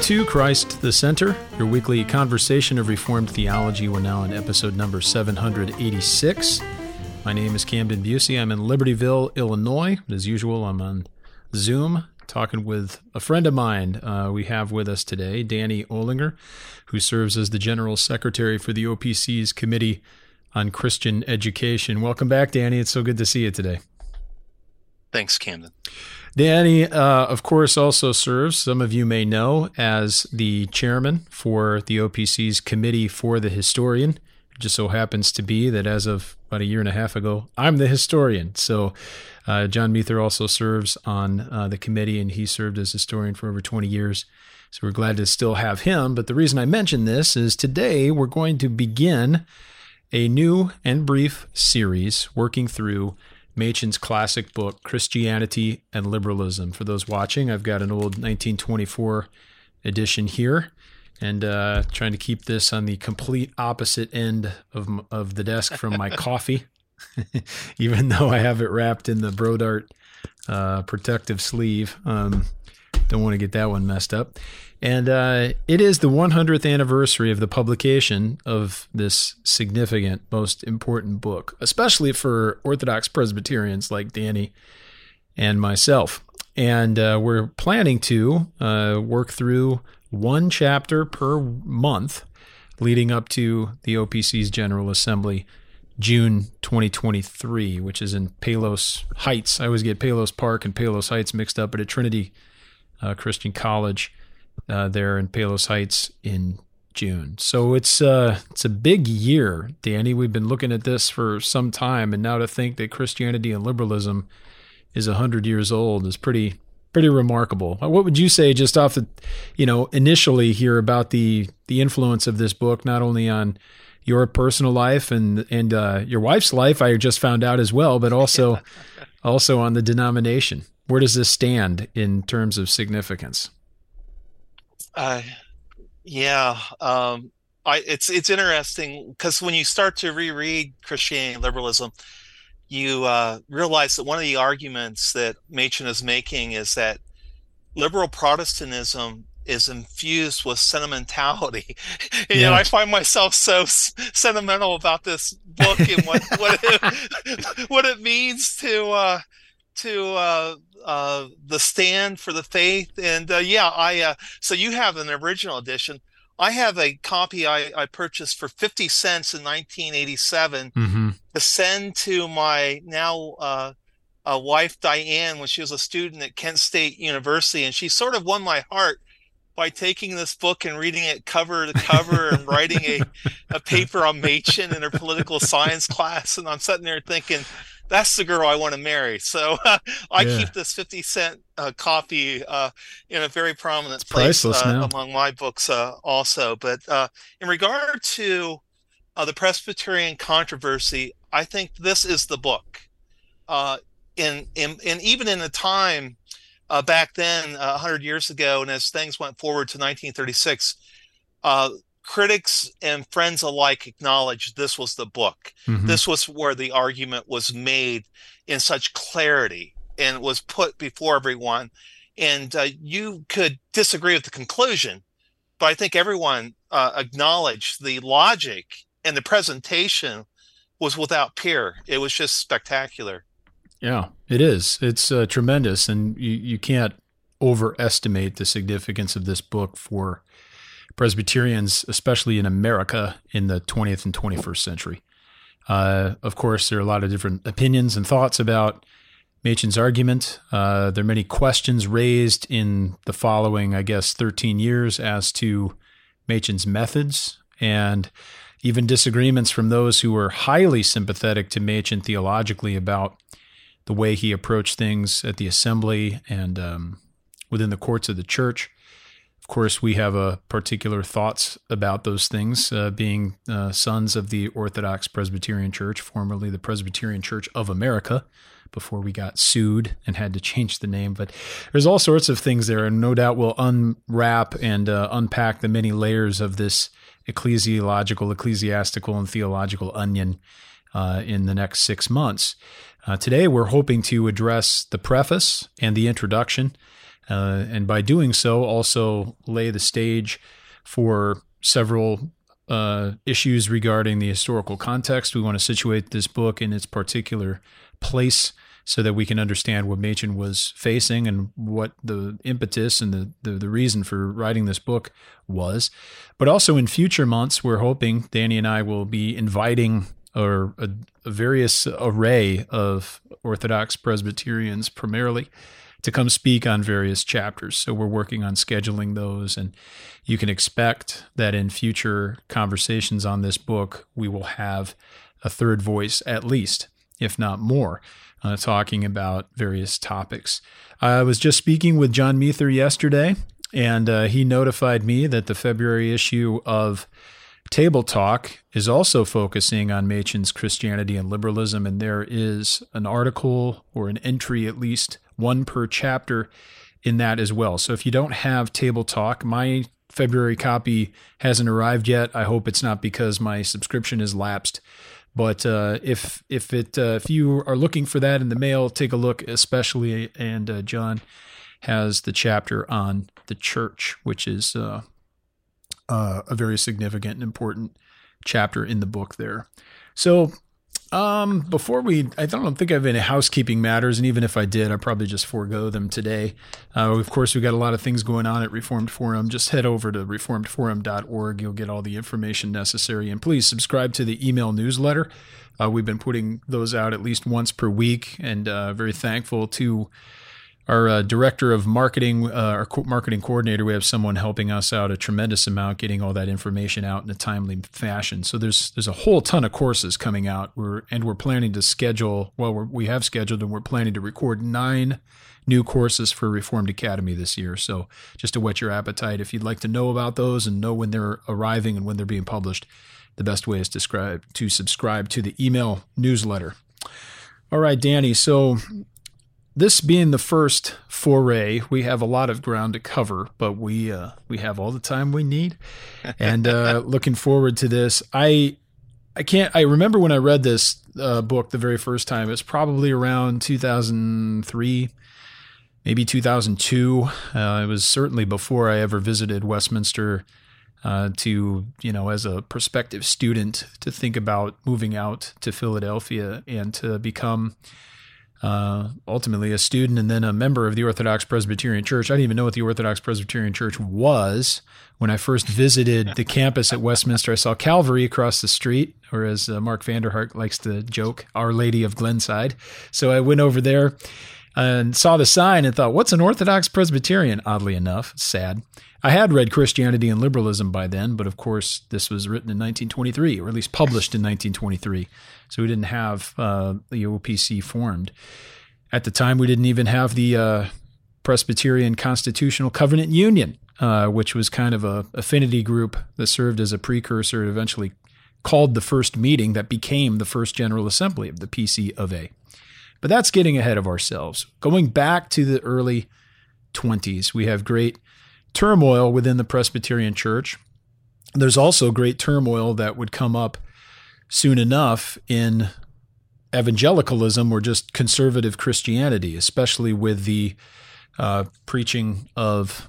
to Christ the Center, your weekly conversation of Reformed theology. We're now on episode number 786. My name is Camden Busey. I'm in Libertyville, Illinois. As usual, I'm on Zoom talking with a friend of mine. We have with us today Danny Olinger, who serves as the General Secretary for the OPC's Committee on Christian Education. Welcome back, Danny. It's so good to see you today. Thanks, Camden. Danny, of course, also serves, some of you may know, as the chairman for the OPC's Committee for the Historian. It just so happens to be that as of about a year and a half ago, I'm the historian. So John Meether also serves on the committee, and he served as historian for over 20 years. So we're glad to still have him. But the reason I mention this is today we're going to begin a new and brief series working through Machen's classic book, Christianity and Liberalism. For those watching, I've got an old 1924 edition here, and trying to keep this on the complete opposite end of the desk from my coffee, even though I have it wrapped in the Brodart protective sleeve. Don't want to get that one messed up. And it is the 100th anniversary of the publication of this significant, most important book, especially for Orthodox Presbyterians like Danny and myself. And we're planning to work through one chapter per month leading up to the OPC's General Assembly, June 2023, which is in Palos Heights. I always get Palos Park and Palos Heights mixed up, but at Trinity Christian College there in Palos Heights in June. So it's a big year, Danny. We've been looking at this for some time, and now to think that Christianity and liberalism is 100 years old is pretty remarkable. What would you say, just off the, initially here, about the influence of this book, not only on your personal life and your wife's life, I just found out as well, but also on the denomination? Where does this stand in terms of significance? It's interesting because when you start to reread Christianity and liberalism, you realize that one of the arguments that Machen is making is that liberal Protestantism is infused with sentimentality. And I find myself so sentimental about this book and what it means to the stand for the faith. And so you have an original edition. I have a copy I purchased for 50 cents in 1987 to send to my now wife, Diane, when she was a student at Kent State University. And she sort of won my heart by taking this book and reading it cover to cover and writing a paper on Machen in her political science class. And I'm sitting there thinking, that's the girl I want to marry. So I keep this 50-cent copy in a very prominent place among my books also. But in regard to the Presbyterian controversy, I think this is the book. And even in the time back then, 100 years ago, and as things went forward to 1936, critics and friends alike acknowledged this was the book. This was where the argument was made in such clarity and was put before everyone. And you could disagree with the conclusion, but I think everyone acknowledged the logic, and the presentation was without peer. It was just spectacular. Yeah, it is. It's tremendous, and you can't overestimate the significance of this book for Presbyterians, especially in America in the 20th and 21st century. Of course, there are a lot of different opinions and thoughts about Machen's argument. There are many questions raised in the following, 13 years as to Machen's methods, and even disagreements from those who were highly sympathetic to Machen theologically about the way he approached things at the assembly and within the courts of the church. Of course, we have particular thoughts about those things, being sons of the Orthodox Presbyterian Church, formerly the Presbyterian Church of America, before we got sued and had to change the name. But there's all sorts of things there, and no doubt we'll unwrap and unpack the many layers of this ecclesiastical, and theological onion in the next 6 months. Today, we're hoping to address the preface and the introduction. And by doing so, also lay the stage for several issues regarding the historical context. We want to situate this book in its particular place so that we can understand what Machen was facing and what the impetus and the reason for writing this book was. But also in future months, we're hoping Danny and I will be inviting a various array of Orthodox Presbyterians primarily to come speak on various chapters. So we're working on scheduling those, and you can expect that in future conversations on this book, we will have a third voice at least, if not more, talking about various topics. I was just speaking with John Meether yesterday, and he notified me that the February issue of Table Talk is also focusing on Machen's Christianity and Liberalism, and there is an article or an entry, at least one per chapter, in that as well. So if you don't have Table Talk, my February copy hasn't arrived yet. I hope it's not because my subscription is lapsed. But if you are looking for that in the mail, take a look, especially. And John has the chapter on the church, which is a very significant and important chapter in the book there. So before I don't think I have any housekeeping matters, and even if I did, I'd probably just forego them today. Of course, we've got a lot of things going on at Reformed Forum. Just head over to reformedforum.org. You'll get all the information necessary, and please subscribe to the email newsletter. We've been putting those out at least once per week, and very thankful to our director of marketing, our marketing coordinator. We have someone helping us out a tremendous amount, getting all that information out in a timely fashion. So there's a whole ton of courses coming out. We're planning to schedule. Well, we have scheduled, and we're planning to record 9 new courses for Reformed Academy this year. So just to whet your appetite, if you'd like to know about those and know when they're arriving and when they're being published, the best way is to subscribe to the email newsletter. All right, Danny. So this being the first foray, we have a lot of ground to cover, but we have all the time we need, and looking forward to this. I remember when I read this book the very first time. It's probably around 2003, maybe 2002. It was certainly before I ever visited Westminster as a prospective student, to think about moving out to Philadelphia and to become ultimately a student and then a member of the Orthodox Presbyterian Church. I didn't even know what the Orthodox Presbyterian Church was. When I first visited the campus at Westminster, I saw Calvary across the street, or as Mark Vanderhart likes to joke, Our Lady of Glenside. So I went over there and saw the sign and thought, what's an Orthodox Presbyterian? Oddly enough, it's sad. I had read Christianity and Liberalism by then, but of course this was written in 1923, or at least published in 1923. So we didn't have the OPC formed. At the time, we didn't even have the Presbyterian Constitutional Covenant Union, which was kind of a affinity group that served as a precursor, eventually called the first meeting that became the first General Assembly of the PC of A. But that's getting ahead of ourselves. Going back to the early 20s, we have great turmoil within the Presbyterian Church. There's also great turmoil that would come up soon enough in evangelicalism, or just conservative Christianity, especially with the preaching of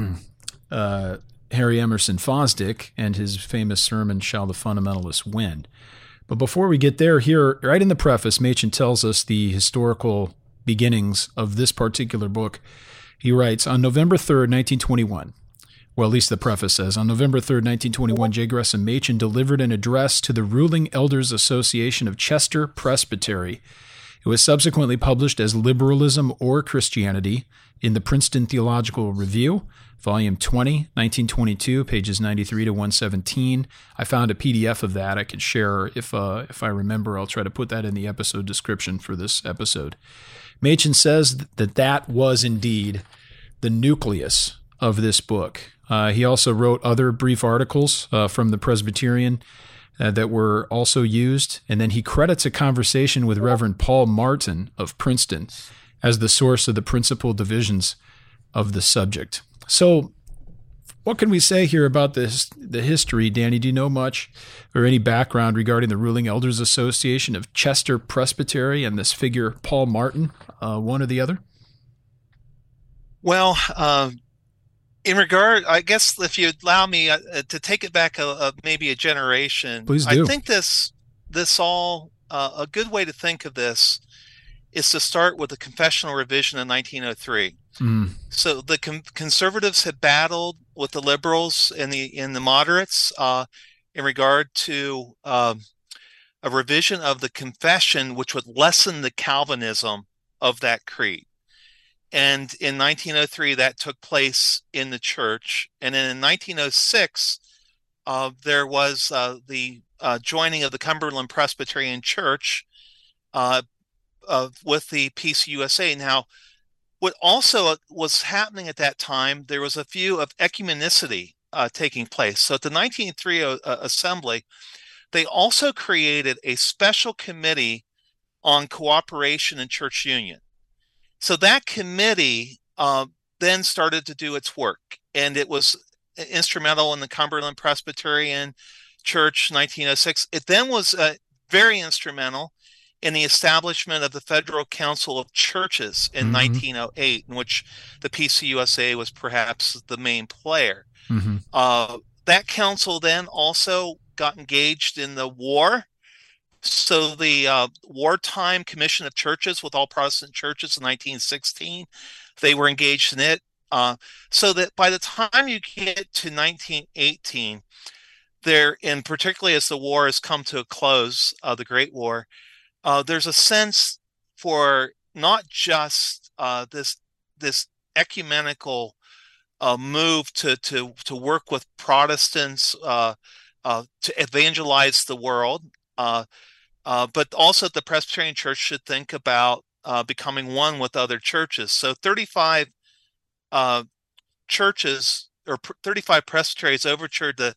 Harry Emerson Fosdick and his famous sermon, Shall the Fundamentalists Win? But before we get there, here, right in the preface, Machen tells us the historical beginnings of this particular book. He writes, on November 3rd, 1921, well, at least the preface says, on November 3rd, 1921, J. Gresham Machen delivered an address to the Ruling Elders Association of Chester Presbytery. It was subsequently published as Liberalism or Christianity in the Princeton Theological Review, Volume 20, 1922, pages 93 to 117. I found a PDF of that I could share if I remember. I'll try to put that in the episode description for this episode. Machen says that was indeed the nucleus of this book. He also wrote other brief articles from the Presbyterian that were also used, and then he credits a conversation with Reverend Paul Martin of Princeton as the source of the principal divisions of the subject. So what can we say here about the history? Danny, do you know much or any background regarding the Ruling Elders Association of Chester Presbytery and this figure, Paul Martin, one or the other? Well, in regard, I guess if you allow me to take it back maybe a generation, Please I do. think this all a good way to think of this is to start with the Confessional Revision in 1903. Mm. So the conservatives had battled with the liberals and the moderates in regard to a revision of the confession, which would lessen the Calvinism of that creed. And in 1903, that took place in the church. And then in 1906, there was the joining of the Cumberland Presbyterian Church uh, with the PCUSA. Now, what also was happening at that time, there was a view of ecumenicity taking place. So at the 1903 assembly, they also created a special committee on cooperation and church union. So that committee then started to do its work, and it was instrumental in the Cumberland Presbyterian Church 1906. It then was very instrumental in the establishment of the Federal Council of Churches in Mm-hmm. 1908, in which the PCUSA was perhaps the main player. Mm-hmm. That council then also got engaged in the war. So the Wartime Commission of Churches with all Protestant churches in 1916, they were engaged in it. So that by the time you get to 1918, there, and particularly as the war has come to a close, the Great War, there's a sense for not just this ecumenical move to work with Protestants to evangelize the world, but also the Presbyterian Church should think about becoming one with other churches. So 35 uh, churches or 35 presbyteries overtured the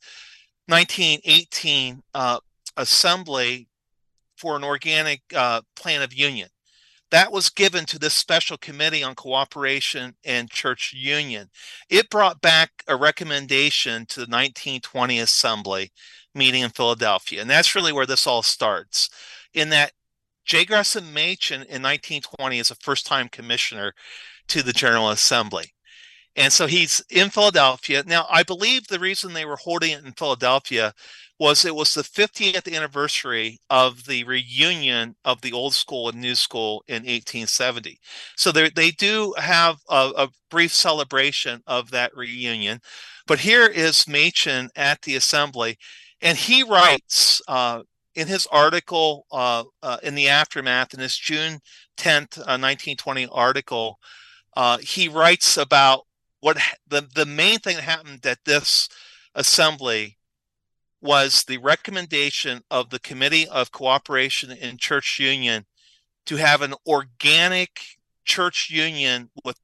1918 assembly for an organic plan of union. That was given to this special committee on cooperation and church union. It brought back a recommendation to the 1920 assembly meeting in Philadelphia. And that's really where this all starts. In that J. Gresham Machen in 1920 is a first-time commissioner to the General Assembly. And so he's in Philadelphia. Now, I believe the reason they were holding it in Philadelphia was it was the 50th anniversary of the reunion of the old school and new school in 1870. So they do have a brief celebration of that reunion. But here is Machen at the assembly, and he writes in his article in the aftermath, in his June 10th, 1920 article, he writes about what the main thing that happened at this assembly was the recommendation of the Committee of Cooperation and Church Union to have an organic church union with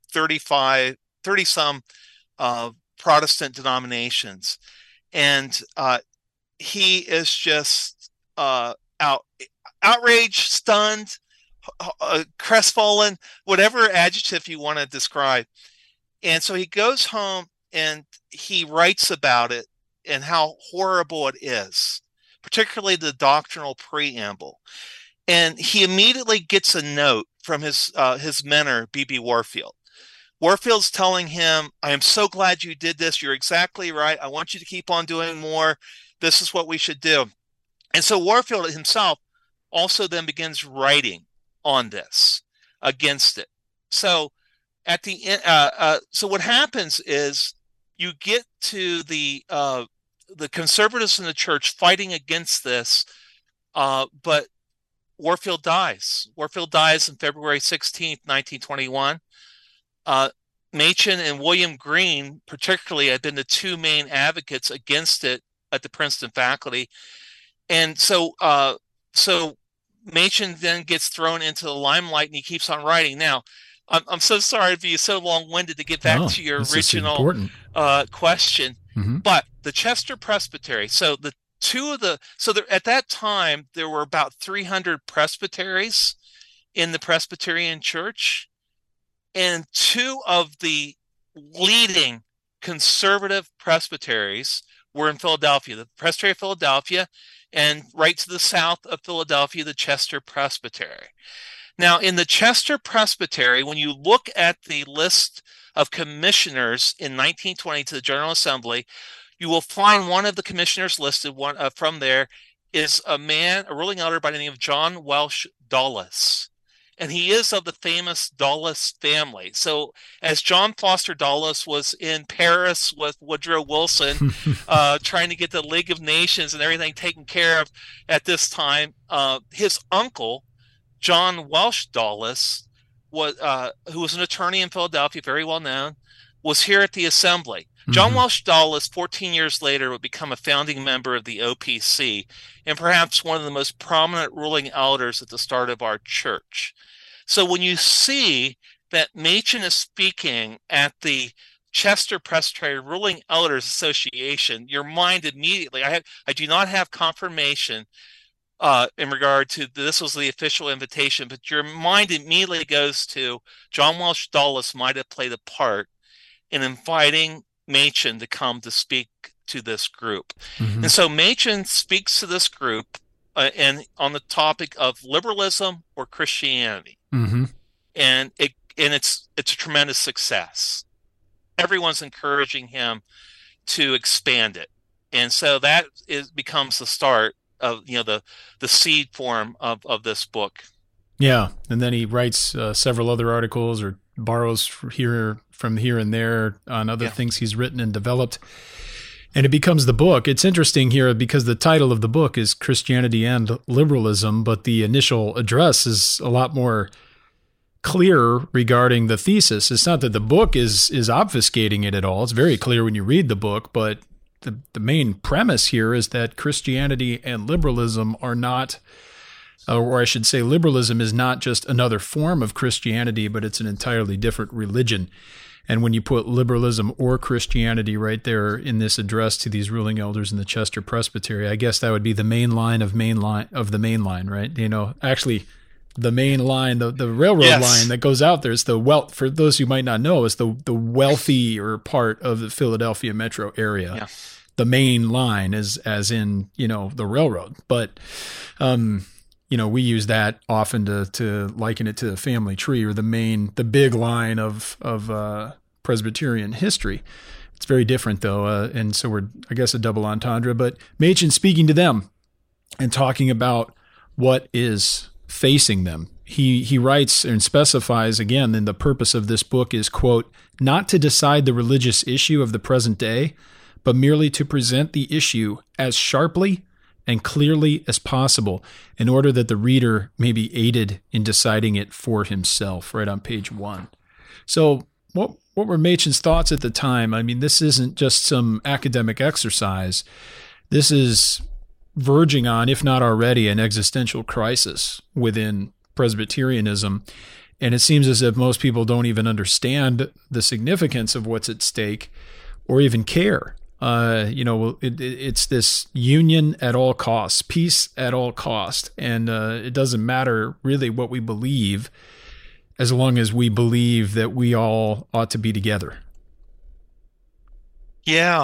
30 some Protestant denominations. And he is just outraged, stunned, crestfallen, whatever adjective you want to describe. And so he goes home and he writes about it and how horrible it is, particularly the doctrinal preamble. And he immediately gets a note from his mentor, B.B. Warfield. Warfield's telling him, I am so glad you did this. You're exactly right. I want you to keep on doing more. This is what we should do. And so Warfield himself also then begins writing on this against it. So at the end, so what happens is you get to the conservatives in the church fighting against this, but Warfield dies. Warfield dies on February 16th, 1921. Machen and William Green, particularly, had been the two main advocates against it at the Princeton faculty. And so Machen then gets thrown into the limelight and he keeps on writing. Now, I'm so sorry to be so long-winded to get back No, to your this is original important. question, Mm-hmm. but the Chester Presbytery. So at that time there were about 300 presbyteries in the Presbyterian Church, and two of the leading conservative presbyteries were in Philadelphia, the Presbytery of Philadelphia, and right to the south of Philadelphia, the Chester Presbytery. Now, in the Chester Presbytery, when you look at the list of commissioners in 1920 to the General Assembly, you will find one of the commissioners listed from there is a ruling elder by the name of John Welsh Dulles. And he is of the famous Dulles family. So as John Foster Dulles was in Paris with Woodrow Wilson, trying to get the League of Nations and everything taken care of at this time, his uncle, John Welsh Dulles, who was an attorney in Philadelphia, very well known, was here at the assembly. John Welsh Dulles, 14 years later, would become a founding member of the OPC and perhaps one of the most prominent ruling elders at the start of our church. So when you see that Machen is speaking at the Chester Presbytery Ruling Elders Association, your mind immediately, I do not have confirmation in regard to this was the official invitation, but your mind immediately goes to John Welsh Dulles might have played a part in inviting Machen to come to speak to this group. And so Machen speaks to this group and on the topic of liberalism or Christianity. And it's a tremendous success. Everyone's encouraging him to expand it. And so that becomes the start of the seed form of this book. Yeah, and then he writes several other articles or borrows from here and there on other things he's written and developed, and it becomes the book. It's interesting here because the title of the book is Christianity and Liberalism, but the initial address is a lot more clear regarding the thesis. It's not that the book is obfuscating it at all. It's very clear when you read the book, but the main premise here is that Christianity and liberalism are not, or I should say liberalism is not just another form of Christianity, but it's an entirely different religion. And when you put liberalism or Christianity right there in this address to these ruling elders in the Chester Presbytery, I guess that would be the main line of the main line, right? Actually, the main line, the railroad line that goes out there is for those who might not know, is the wealthier part of the Philadelphia metro area. Yeah. The main line is as in, the railroad. But, we use that often to liken it to the family tree or the big line of Presbyterian history. It's very different though. And so we're, I guess, a double entendre, but Machen speaking to them and talking about what is facing them. He writes and specifies again, and the purpose of this book is, quote, not to decide the religious issue of the present day, but merely to present the issue as sharply and clearly as possible in order that the reader may be aided in deciding it for himself, right on page 1. So what were Machen's thoughts at the time? I mean, this isn't just some academic exercise. This is verging on, if not already, an existential crisis within Presbyterianism. And it seems as if most people don't even understand the significance of what's at stake or even care. It's this union at all costs, peace at all cost. And it doesn't matter really what we believe as long as we believe that we all ought to be together. Yeah.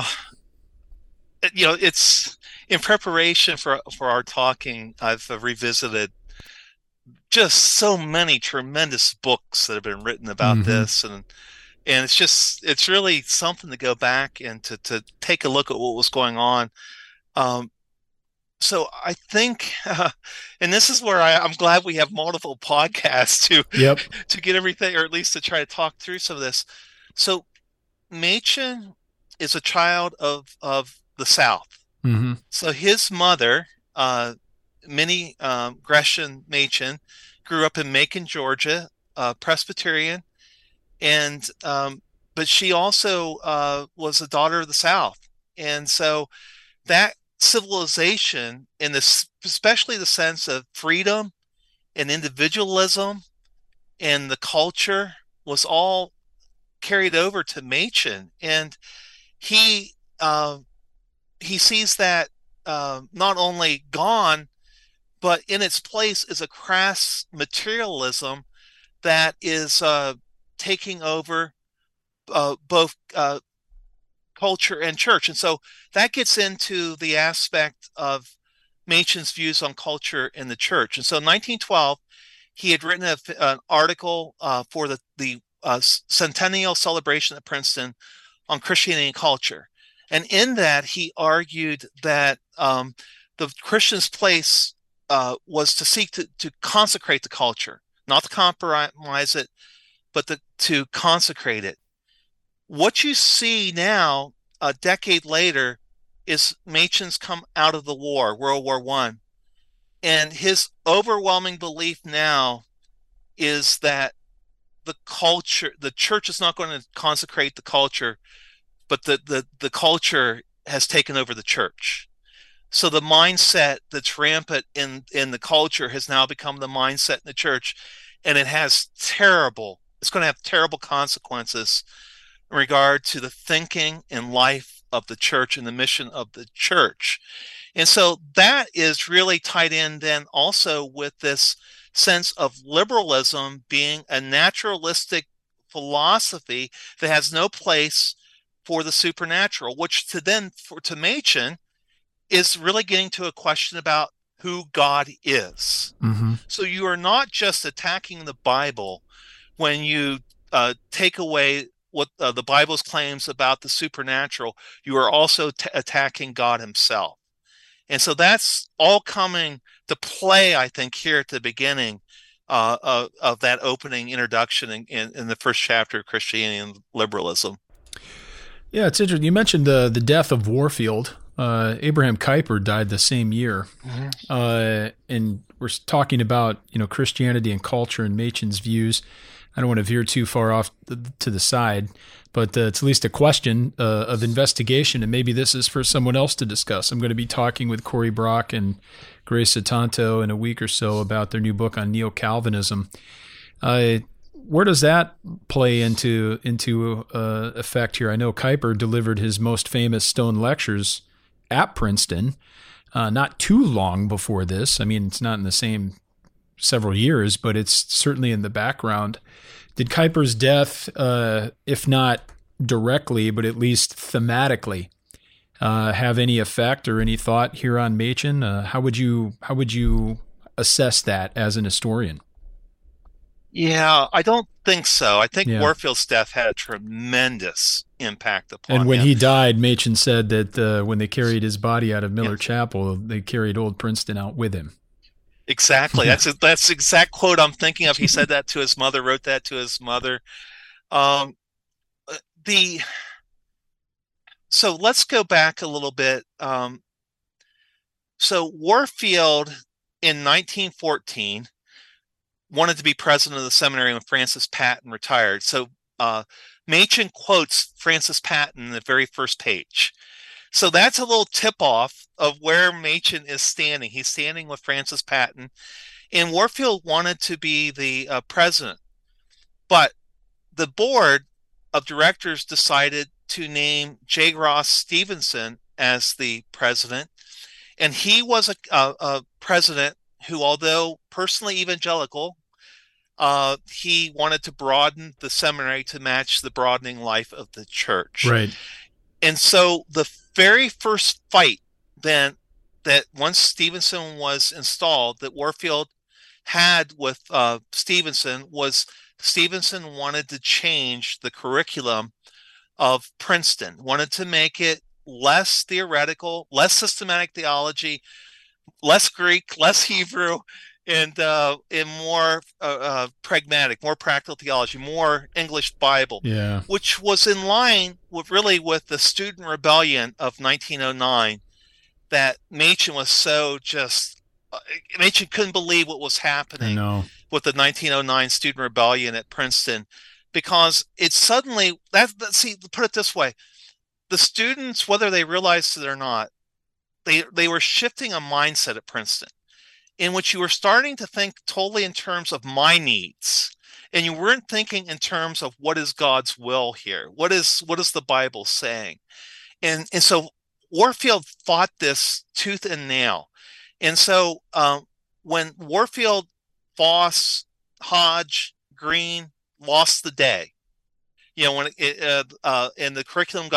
It's in preparation for our talking, I've revisited just so many tremendous books that have been written about this. And it's really something to go back and to take a look at what was going on. So I think, and this is where I'm glad we have multiple podcasts to get everything, or at least to try to talk through some of this. So Machen is a child of the South. So his mother, Minnie Gresham Machen, grew up in Macon, Georgia, Presbyterian. And but she also was a daughter of the South, and so that civilization, in this, especially the sense of freedom and individualism, and the culture, was all carried over to Machen, and he sees that not only gone, but in its place is a crass materialism that is taking over both culture and church. And so that gets into the aspect of Machen's views on culture and the church. And so in 1912, he had written an article for the centennial celebration at Princeton on Christianity and culture. And in that, he argued that the Christian's place was to seek to consecrate the culture, not to compromise it, but to consecrate it. What you see now, a decade later, is Machen's come out of the war, World War I. And his overwhelming belief now is that the church is not going to consecrate the culture, but the culture has taken over the church. So the mindset that's rampant in the culture has now become the mindset in the church, and it's going to have terrible consequences in regard to the thinking and life of the church and the mission of the church. And so that is really tied in then also with this sense of liberalism being a naturalistic philosophy that has no place for the supernatural, which to Machen is really getting to a question about who God is. Mm-hmm. So you are not just attacking the Bible when you take away what the Bible's claims about the supernatural. You are also attacking God himself. And so that's all coming to play, I think, here at the beginning of that opening introduction in the first chapter of Christianity and liberalism. Yeah, it's interesting. You mentioned the death of Warfield. Abraham Kuyper died the same year. Mm-hmm. And we're talking about, Christianity and culture and Machen's views. I don't want to veer too far off to the side, but it's at least a question of investigation, and maybe this is for someone else to discuss. I'm going to be talking with Corey Brock and Grace Satanto in a week or so about their new book on Neo-Calvinism. Where does that play into effect here? I know Kuyper delivered his most famous Stone lectures at Princeton not too long before this. I mean, it's not in the same several years, but it's certainly in the background. Did Kuyper's death, if not directly, but at least thematically, have any effect or any thought here on Machen? How would you assess that as an historian? Yeah, I don't think so. I think Warfield's death had a tremendous impact upon him. And when he died, Machen said that when they carried his body out of Miller Chapel, they carried old Princeton out with him. Exactly. That's the exact quote I'm thinking of. He said that to his mother, wrote that to his mother. So let's go back a little bit. So Warfield in 1914 wanted to be president of the seminary when Francis Patton retired. So Machen quotes Francis Patton in the very first page. So that's a little tip-off of where Machen is standing. He's standing with Francis Patton. And Warfield wanted to be the president. But the board of directors decided to name J. Ross Stevenson as the president. And he was a president who, although personally evangelical, he wanted to broaden the seminary to match the broadening life of the church. Right. And so the very first fight then that once Stevenson was installed that Warfield had with Stevenson was Stevenson wanted to change the curriculum of Princeton, wanted to make it less theoretical, less systematic theology, less Greek, less Hebrew, and more pragmatic, more practical theology, more English Bible, which was in line with the student rebellion of 1909 that Machen was so Machen couldn't believe what was happening with the 1909 student rebellion at Princeton, because it suddenly, put it this way, the students, whether they realized it or not, they were shifting a mindset at Princeton in which you were starting to think totally in terms of my needs, and you weren't thinking in terms of what is God's will here. What is the Bible saying? And so Warfield fought this tooth and nail. And so when Warfield, Foss, Hodge, Green lost the day, when and the curriculum got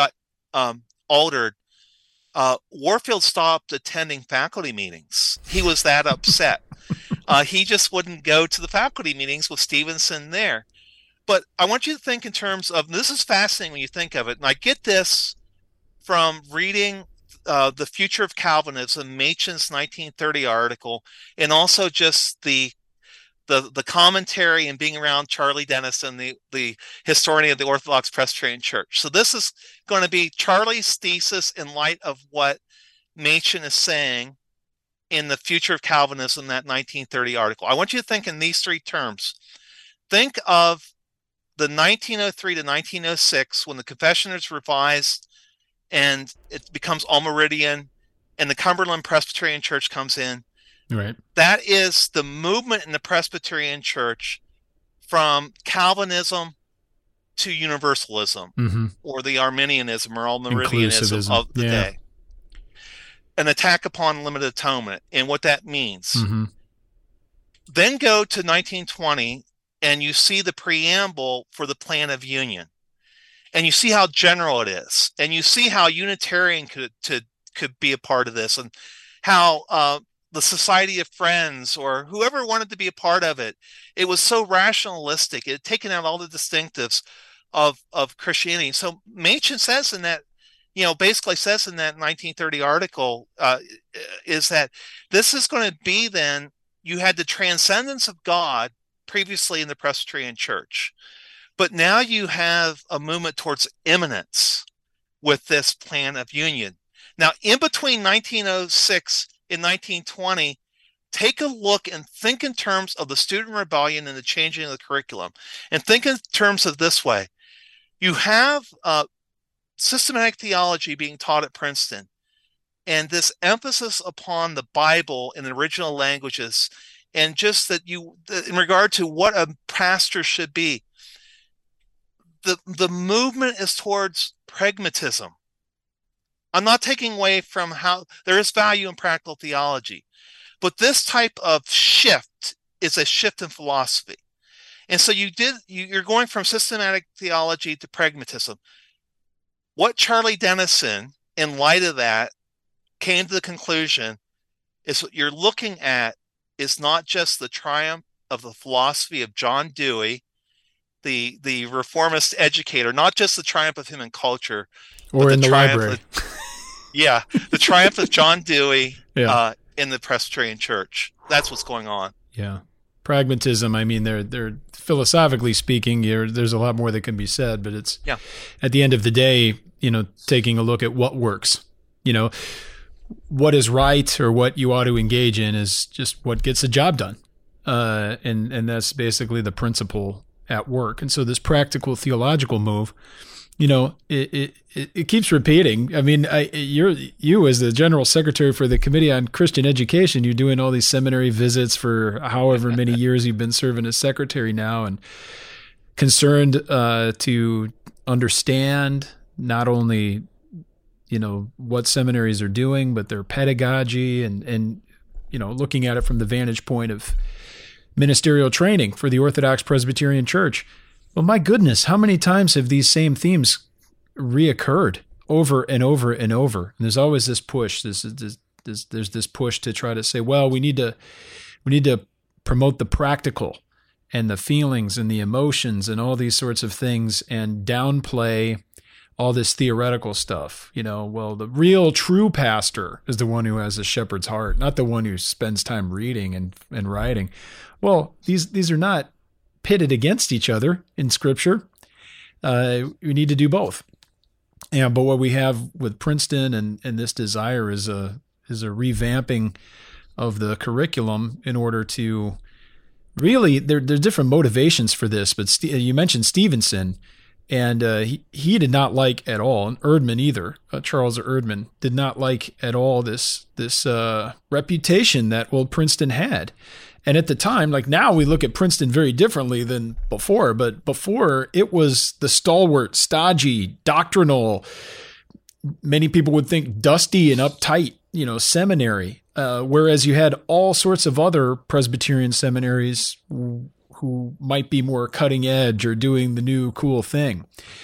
altered, Warfield stopped attending faculty meetings. He was that upset. He just wouldn't go to the faculty meetings with Stevenson there. But I want you to think in terms of, this is fascinating when you think of it, and I get this from reading The Future of Calvinism, Machen's 1930 article, and also just the commentary and being around Charlie Dennison, the historian of the Orthodox Presbyterian Church. So this is going to be Charlie's thesis in light of what Machen is saying in The Future of Calvinism, that 1930 article. I want you to think in these three terms. Think of the 1903 to 1906, when the Confession is revised and it becomes All Meridian and the Cumberland Presbyterian Church comes in. Right. That is the movement in the Presbyterian Church from Calvinism to Universalism, or the Arminianism or All Meridianism of the day. An attack upon limited atonement and what that means. Then go to 1920 and you see the preamble for the Plan of Union. And you see how general it is. And you see how Unitarian could be a part of this, and how the Society of Friends or whoever wanted to be a part of it, it was so rationalistic. It had taken out all the distinctives of Christianity. So Machen says in that, basically says in that 1930 article, is that this is going to be then, you had the transcendence of God previously in the Presbyterian Church, but now you have a movement towards immanence with this Plan of Union. Now, in between 1906 and 1920, take a look and think in terms of the student rebellion and the changing of the curriculum, and think in terms of this way. You have systematic theology being taught at Princeton, and this emphasis upon the Bible in the original languages, and just that in regard to what a pastor should be, the movement is towards pragmatism. I'm not taking away from how there is value in practical theology, but this type of shift is a shift in philosophy. And so you're going from systematic theology to pragmatism. What Charlie Dennison, in light of that, came to the conclusion is what you're looking at is not just the triumph of the philosophy of John Dewey, the reformist educator, not just the triumph of him in culture, or in the library. The triumph of John Dewey in the Presbyterian Church. That's what's going on. Yeah. Pragmatism, I mean, they're philosophically speaking, there's a lot more that can be said, but it's at the end of the day, taking a look at what works. What is right or what you ought to engage in is just what gets the job done. And that's basically the principle at work. And so this practical theological move, it keeps repeating. I mean, you as the general secretary for the Committee on Christian Education, you're doing all these seminary visits for however many years you've been serving as secretary now, and concerned to understand not only what seminaries are doing, but their pedagogy and looking at it from the vantage point of ministerial training for the Orthodox Presbyterian Church. Well, my goodness, how many times have these same themes reoccurred over and over and over? And there's always this push. There's this push to try to say, well, we need to promote the practical and the feelings and the emotions and all these sorts of things, and downplay all this theoretical stuff. Well, the real true pastor is the one who has a shepherd's heart, not the one who spends time reading and writing. Well, these are not pitted against each other in Scripture. We need to do both. But what we have with Princeton and this desire is a revamping of the curriculum in order to really, there's different motivations for this. But you mentioned Stevenson, and he did not like at all, and Erdman either. Charles Erdman did not like at all this reputation that old Princeton had. And at the time, like now, we look at Princeton very differently than before. But before, it was the stalwart, stodgy, doctrinal, many people would think dusty and uptight, seminary. Whereas you had all sorts of other Presbyterian seminaries who might be more cutting edge or doing the new cool thing.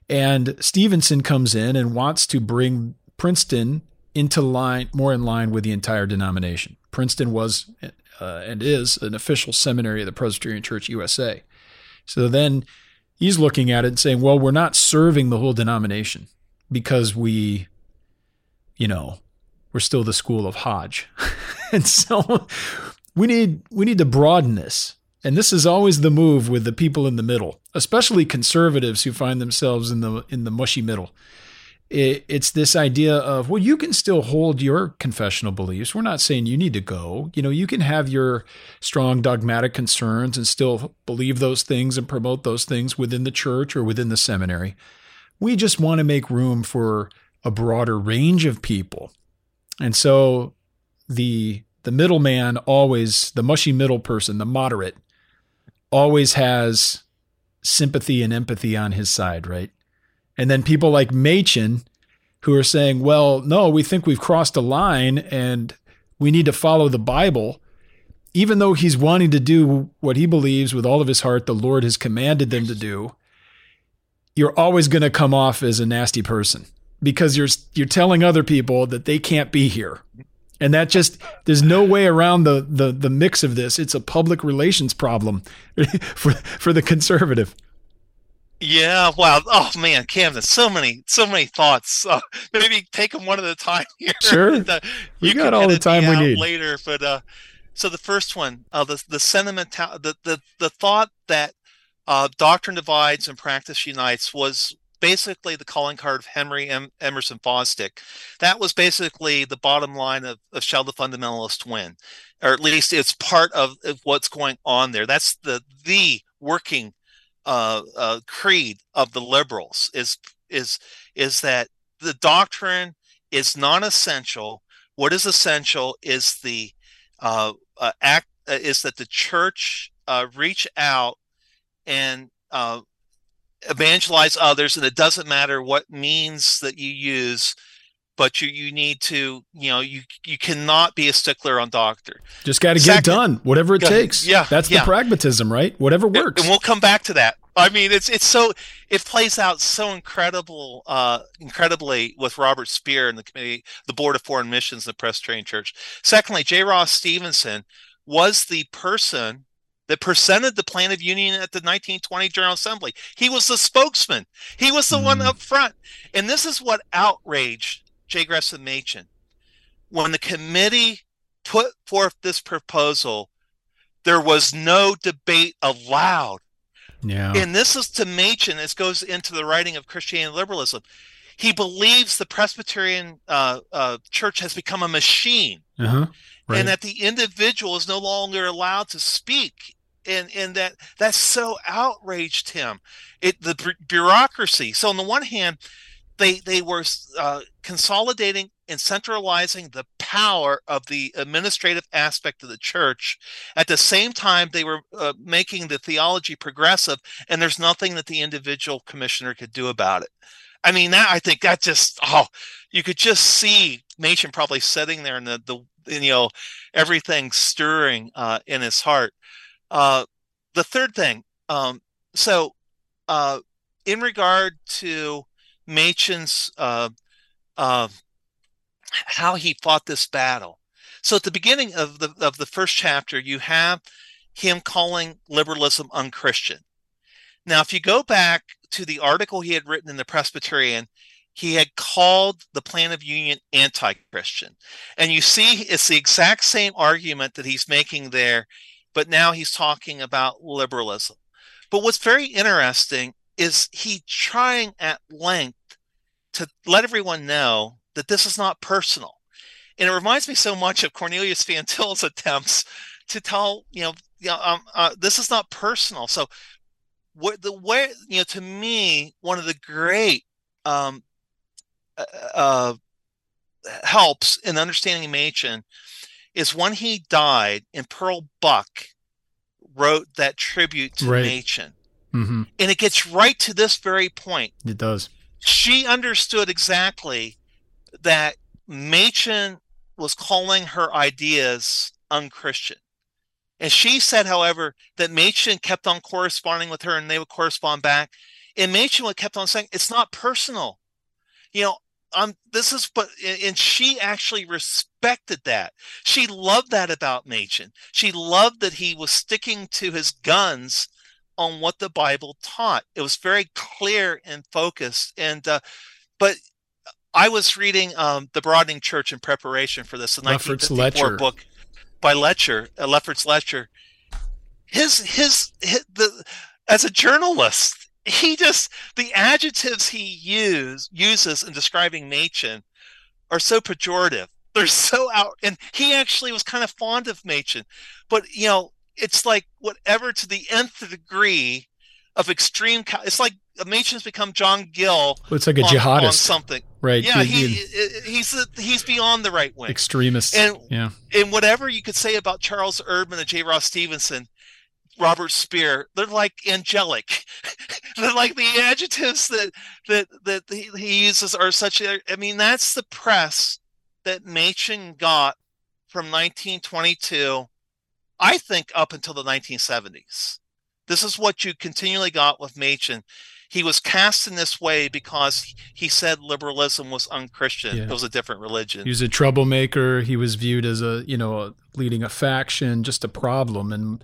And Stevenson comes in and wants to bring Princeton into line, more in line with the entire denomination. Princeton was and is an official seminary of the Presbyterian Church USA. So then he's looking at it and saying, well, we're not serving the whole denomination because we're still the school of Hodge. And so we need to broaden this. And this is always the move with the people in the middle, especially conservatives who find themselves in the mushy middle. It's this idea of, well, you can still hold your confessional beliefs. We're not saying you need to go. You can have your strong dogmatic concerns and still believe those things and promote those things within the church or within the seminary. We just want to make room for a broader range of people. And so the middleman always, the mushy middle person, the moderate, always has sympathy and empathy on his side, right? And then people like Machen who are saying, well, no, we think we've crossed a line and we need to follow the Bible, even though he's wanting to do what he believes with all of his heart the Lord has commanded them to do. You're always going to come off as a nasty person because you're telling other people that they can't be here. And that there's no way around the mix of this. It's a public relations problem for the conservative. Yeah, wow. Oh man, Camden, so many thoughts. Maybe take them one at a time here. Sure. We got all the time we need later. But so the first one, the sentimental, the thought that doctrine divides and practice unites was basically the calling card of Henry Emerson Fosdick. That was basically the bottom line of Shall the Fundamentalist Win? Or at least it's part of what's going on there. That's the working creed of the liberals is that the doctrine is non-essential. What is essential is the is that the church reach out and evangelize others, and it doesn't matter what means that you use, but you need to, you cannot be a stickler on doctrine. Just got to get it done, whatever it takes. Yeah, that's the pragmatism, right? Whatever works. And we'll come back to that. I mean, it plays out so incredibly with Robert Speer and the committee, the Board of Foreign Missions, the Presbyterian Church. Secondly, J. Ross Stevenson was the person that presented the Plan of Union at the 1920 General Assembly. He was the spokesman. He was the one up front. And this is what outraged J. Gresham Machen. When the committee put forth this proposal, there was no debate allowed. Yeah. And this is to Machen. This goes into the writing of Christianity and Liberalism. He believes the Presbyterian church has become a machine. Right. And that the individual is no longer allowed to speak. And that so outraged him. The bureaucracy. So on the one hand, they were consolidating and centralizing the power of the administrative aspect of the church. At the same time, they were making the theology progressive, and there's nothing that the individual commissioner could do about it. I mean, I think that you could just see Machen probably sitting there and everything stirring in his heart. The third thing, in regard to Machen's how he fought this battle. So at the beginning of the first chapter, you have him calling liberalism unchristian. Now, if you go back to the article he had written in the Presbyterian, he had called the Plan of Union anti-Christian. And you see it's the exact same argument that he's making there, but now he's talking about liberalism. But what's very interesting is he trying at length to let everyone know that this is not personal. And it reminds me so much of Cornelius Van Til's attempts to tell, this is not personal. So to me, one of the great helps in understanding Machen is when he died and Pearl Buck wrote that tribute to Machen. Mm-hmm. And it gets right to this very point. It does. She understood exactly that Machen was calling her ideas unchristian. And she said, however, that Machen kept on corresponding with her and they would correspond back. And Machen kept on saying, it's not personal. You know, this is, but, and she actually respected that. She loved that about Machen. She loved that he was sticking to his guns on what the Bible taught. It was very clear and focused. And, but I was reading The Broadening Church in preparation for this, the 1954 book by Lefferts Letcher. As a journalist, the adjectives he uses in describing Machen are so pejorative. They're so out, and he actually was kind of fond of Machen, but it's like whatever to the nth degree of extreme. It's like Machen's become John Gill. Well, it's like a jihadist on something, right? Yeah, he's beyond the right wing, extremist, and whatever you could say about Charles Erdman and J. Ross Stevenson, Robert Speer, they're like angelic. They're like the adjectives that he uses are such. I mean, that's the press that Machen got from 1922, I think, up until the 1970s. This is what you continually got with Machen. He was cast in this way because he said liberalism was unchristian. Yeah. It was a different religion. He was a troublemaker. He was viewed as leading a faction, just a problem. And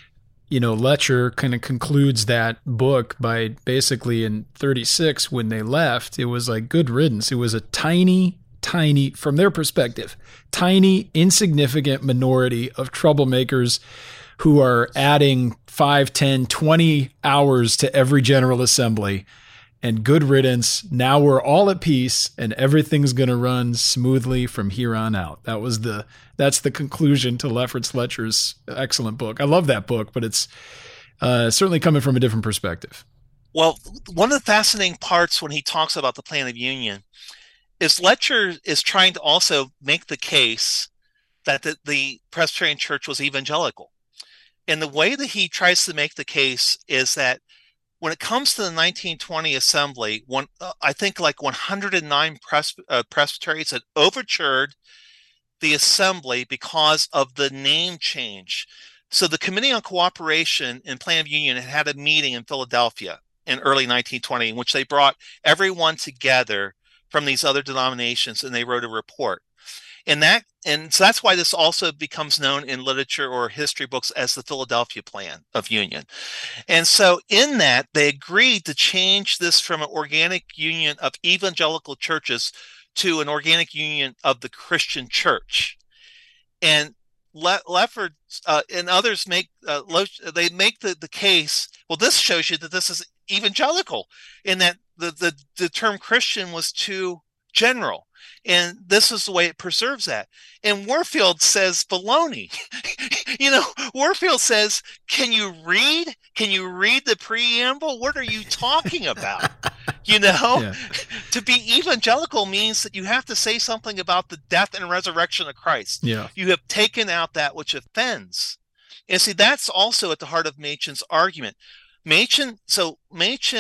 Letcher kind of concludes that book by basically in 1936, when they left, it was like good riddance. It was a tiny, from their perspective, tiny, insignificant minority of troublemakers who are adding 5, 10, 20 hours to every General Assembly, and good riddance. Now we're all at peace and everything's going to run smoothly from here on out. That's the conclusion to Lefferts Letcher's excellent book. I love that book, but it's certainly coming from a different perspective. Well, one of the fascinating parts when he talks about the Plan of Union is Letcher is trying to also make the case that the Presbyterian Church was evangelical. And the way that he tries to make the case is that when it comes to the 1920 assembly, I think like 109 presbyteries had overturned the assembly because of the name change. So the Committee on Cooperation and Plan of Union had a meeting in Philadelphia in early 1920 in which they brought everyone together from these other denominations and they wrote a report. And so that's why this also becomes known in literature or history books as the Philadelphia Plan of Union. And so in that, they agreed to change this from an organic union of evangelical churches to an organic union of the Christian church. And Leffert and others make the case, well, this shows you that this is evangelical, in that the term Christian was too general. And this is the way it preserves that. And Warfield says baloney. Warfield says, can you read the preamble? What are you talking about? Yeah. To be evangelical means that you have to say something about the death and resurrection of Christ. Yeah. You have taken out that which offends. And see, that's also at the heart of Machen's argument. Machen makes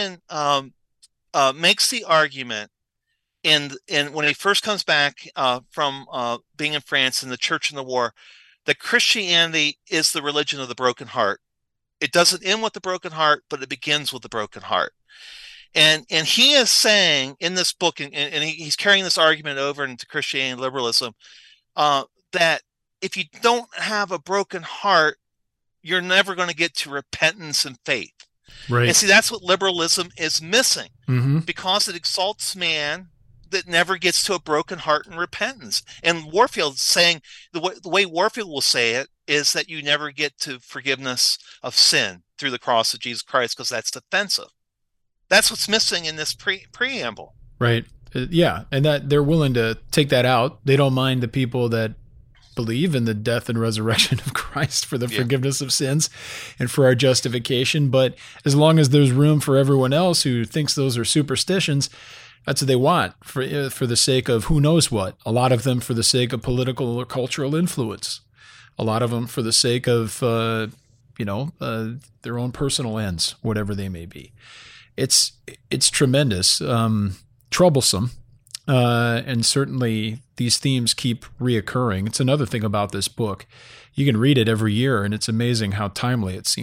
the argument, and when he first comes back from being in France and the church in the war, that Christianity is the religion of the broken heart. It doesn't end with the broken heart, but it begins with the broken heart. And he is saying in this book, and he's carrying this argument over into Christianity and liberalism, that if you don't have a broken heart, you're never going to get to repentance and faith. Right. And see, that's what liberalism is missing, because it exalts man that never gets to a broken heart and repentance. And Warfield's saying, the way Warfield will say it is that you never get to forgiveness of sin through the cross of Jesus Christ, because that's offensive. That's what's missing in this preamble. Right. Yeah. And that they're willing to take that out. They don't mind the people that believe in the death and resurrection of Christ for the forgiveness of sins and for our justification. But as long as there's room for everyone else who thinks those are superstitions, that's what they want for the sake of who knows what. A lot of them for the sake of political or cultural influence. A lot of them for the sake of, their own personal ends, whatever they may be. It's tremendous, troublesome, and certainly these themes keep reoccurring. It's another thing about this book. You can read it every year, and it's amazing how timely it seems.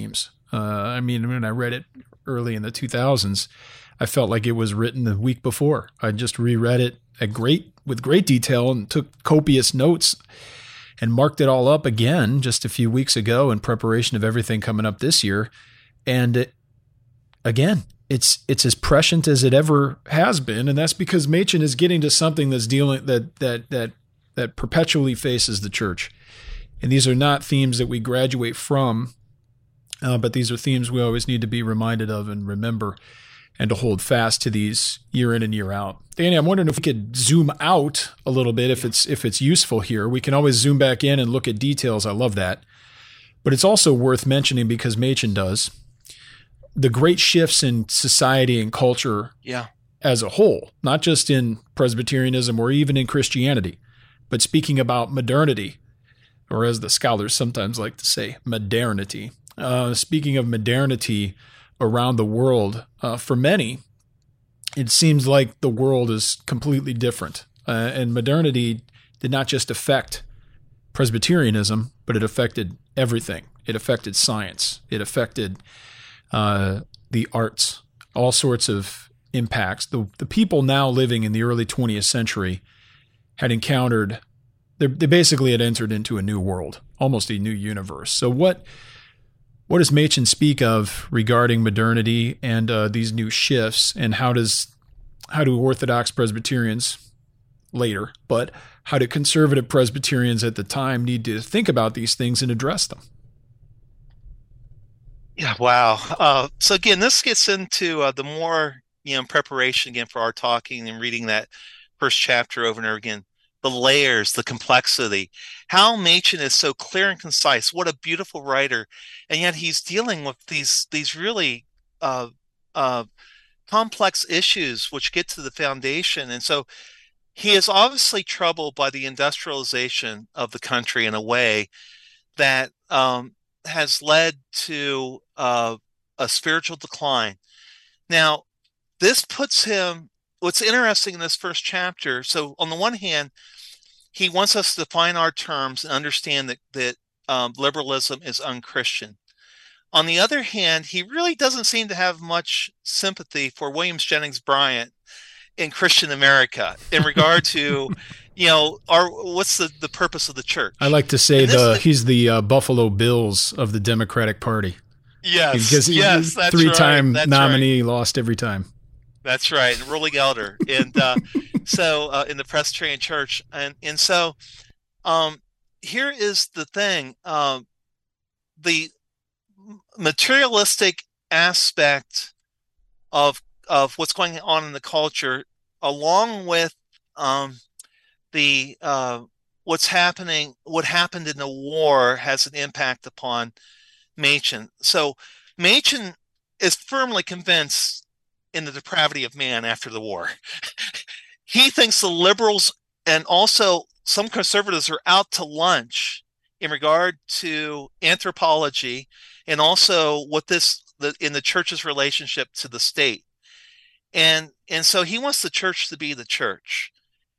I mean, when I read it early in the 2000s, I felt like it was written the week before. I just reread it with great detail and took copious notes and marked it all up again just a few weeks ago in preparation of everything coming up this year. And again, it's as prescient as it ever has been, and that's because Machen is getting to something that's dealing that perpetually faces the church. And these are not themes that we graduate from, but these are themes we always need to be reminded of and remember, and to hold fast to these year in and year out. Danny, I'm wondering if we could zoom out a little bit, if it's useful here. We can always zoom back in and look at details. I love that. But it's also worth mentioning, because Machen does, the great shifts in society and culture as a whole, not just in Presbyterianism or even in Christianity, but speaking about modernity, or as the scholars sometimes like to say, modernity. Speaking of modernity around the world, for many, it seems like the world is completely different. And modernity did not just affect Presbyterianism, but it affected everything. It affected science. It affected the arts, all sorts of impacts. The people now living in the early 20th century had encountered, they basically had entered into a new world, almost a new universe. So what does Machen speak of regarding modernity and these new shifts, and how do Orthodox Presbyterians later, but how do conservative Presbyterians at the time need to think about these things and address them? Yeah, wow. So again, this gets into the more, preparation again for our talking and reading that first chapter over and over again, the layers, the complexity, how Machen is so clear and concise. What a beautiful writer. And yet he's dealing with these really uh, uh, complex issues which get to the foundation. And so he is obviously troubled by the industrialization of the country in a way that has led to a spiritual decline. Now, this puts him, what's interesting in this first chapter, so on the one hand, he wants us to define our terms and understand that liberalism is unchristian. On the other hand, he really doesn't seem to have much sympathy for Williams Jennings Bryan in Christian America in regard to, what's the purpose of the church? I like to say he's the Buffalo Bills of the Democratic Party. Yes, because he's that's three-time right. nominee, lost every time. That's right, ruling elder, and so in the Presbyterian Church, and so here is the thing: the materialistic aspect of what's going on in the culture, along with the what happened in the war, has an impact upon Machen. So Machen is firmly convinced in the depravity of man after the war. He thinks the liberals and also some conservatives are out to lunch in regard to anthropology, and also in the church's relationship to the state. And so he wants the church to be the church.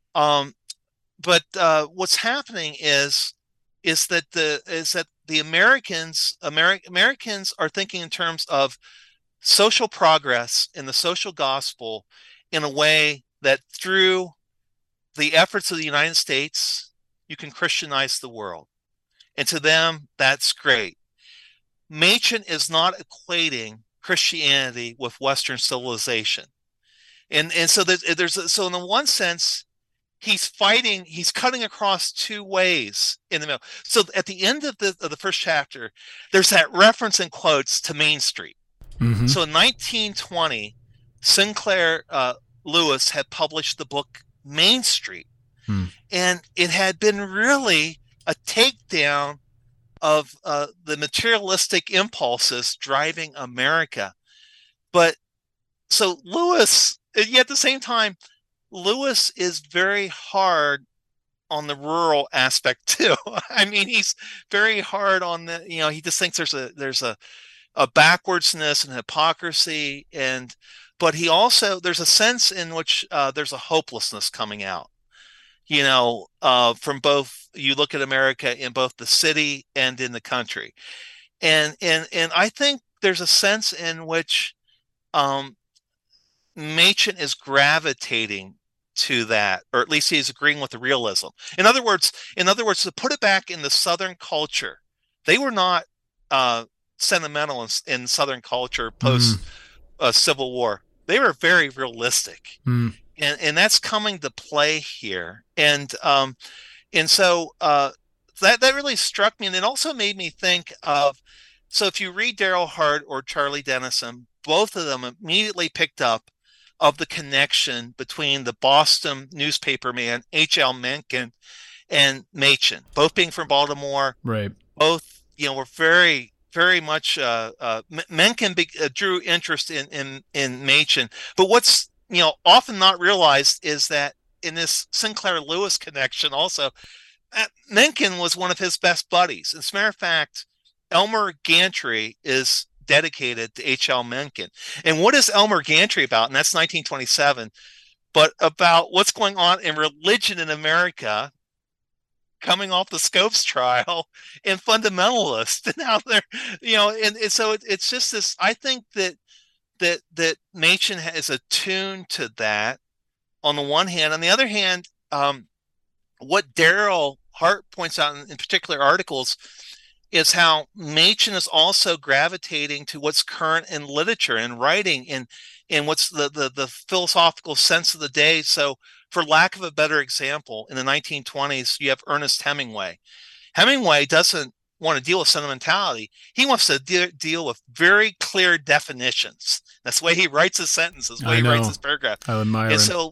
But what's happening is that the Americans are thinking in terms of social progress in the social gospel in a way that through the efforts of the United States, you can Christianize the world. And to them, that's great. Machen is not equating Christianity with Western civilization. And so so in the one sense, he's cutting across two ways in the middle. So at the end of the first chapter, there's that reference in quotes to Main Street. Mm-hmm. So in 1920, Sinclair Lewis had published the book Main Street. And it had been really a takedown of the materialistic impulses driving America. But so Lewis, yet at the same time, Lewis is very hard on the rural aspect too. I mean, he's very hard on he just thinks there's a backwardsness and hypocrisy, but he also, there's a sense in which there's a hopelessness coming out, from both, you look at America in both the city and in the country. And I think there's a sense in which Machen is gravitating to that, or at least he's agreeing with the realism. In other words, to put it back in the Southern culture, they were not sentimental in Southern culture post Civil War. They were very realistic, and that's coming to play here. And so that really struck me, and it also made me think of. So if you read Daryl Hart or Charlie Dennison, both of them immediately picked up of the connection between the Boston newspaper man H.L. Mencken and Machen, both being from Baltimore. Right. Both, were very, very much. Mencken drew interest in Machen, but what's often not realized is that in this Sinclair Lewis connection, also, Mencken was one of his best buddies. As a matter of fact, Elmer Gantry is dedicated to H.L. Mencken. And what is Elmer Gantry about? And that's 1927, but about what's going on in religion in America coming off the Scopes trial and fundamentalists. And how they're, and so it's just this, I think that Machen is attuned to that on the one hand. On the other hand, what Daryl Hart points out in particular articles is how Machen is also gravitating to what's current in literature and writing and what's the philosophical sense of the day. So for lack of a better example, in the 1920s, you have Ernest Hemingway. Hemingway doesn't want to deal with sentimentality. He wants to deal with very clear definitions. That's the way he writes his sentences, the way he writes his paragraph. I admire him. So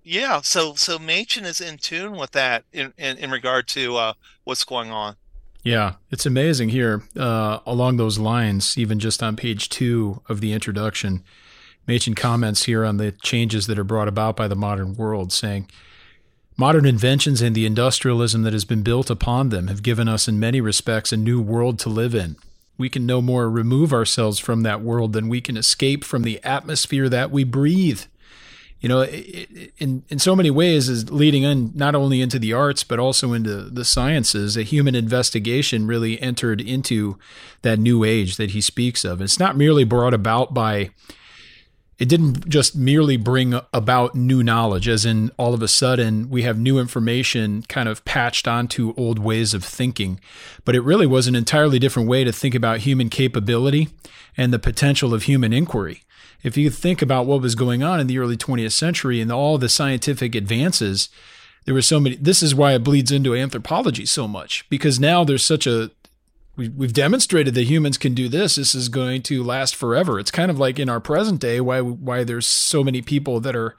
Machen is in tune with that in regard to what's going on. Yeah, it's amazing here. Along those lines, even just on page 2 of the introduction, Machen comments here on the changes that are brought about by the modern world, saying, "Modern inventions and the industrialism that has been built upon them have given us in many respects a new world to live in. We can no more remove ourselves from that world than we can escape from the atmosphere that we breathe." In so many ways is leading in not only into the arts, but also into the sciences. A human investigation really entered into that new age that he speaks of. It's not merely brought about it didn't just merely bring about new knowledge, as in all of a sudden we have new information kind of patched onto old ways of thinking, but it really was an entirely different way to think about human capability and the potential of human inquiry. If you think about what was going on in the early 20th century and all the scientific advances, there were so many. This is why it bleeds into anthropology so much, because now there's we've demonstrated that humans can do this. This is going to last forever. It's kind of like in our present day, why there's so many people that are,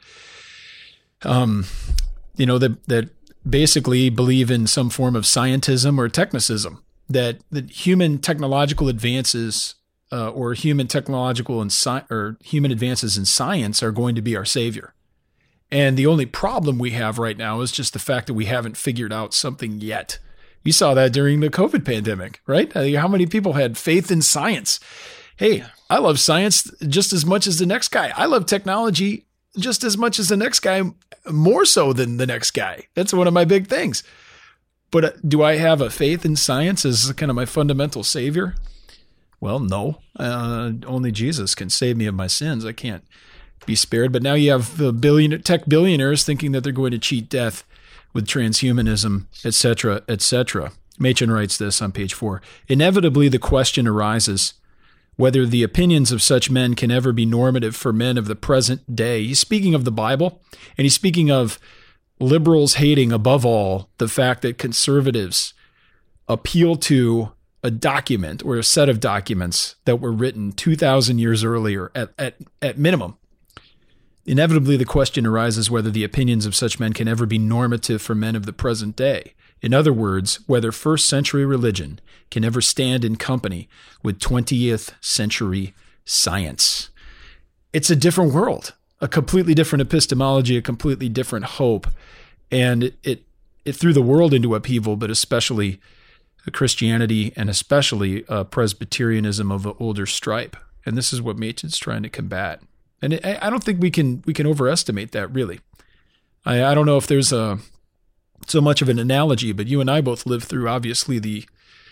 that basically believe in some form of scientism or technicism, that human technological advances or human advances in science are going to be our savior. And the only problem we have right now is just the fact that we haven't figured out something yet. You saw that during the COVID pandemic, right? How many people had faith in science? Hey, I love science just as much as the next guy. I love technology just as much as the next guy, more so than the next guy. That's one of my big things. But do I have a faith in science as kind of my fundamental savior? Well, no. Only Jesus can save me of my sins. I can't be spared. But now you have the tech billionaires thinking that they're going to cheat death with transhumanism, etc., etc. Machen writes this on page 4. "Inevitably, the question arises whether the opinions of such men can ever be normative for men of the present day." He's speaking of the Bible, and he's speaking of liberals hating, above all, the fact that conservatives appeal to a document or a set of documents that were written 2,000 years earlier at minimum. Inevitably, the question arises whether the opinions of such men can ever be normative for men of the present day. In other words, whether first century religion can ever stand in company with 20th century science. It's a different world, a completely different epistemology, a completely different hope. And it threw the world into upheaval, but especially Christianity and especially Presbyterianism of the older stripe. And this is what Machen's trying to combat. And I don't think we can overestimate that, really. I don't know if there's so much of an analogy, but you and I both lived through, obviously, the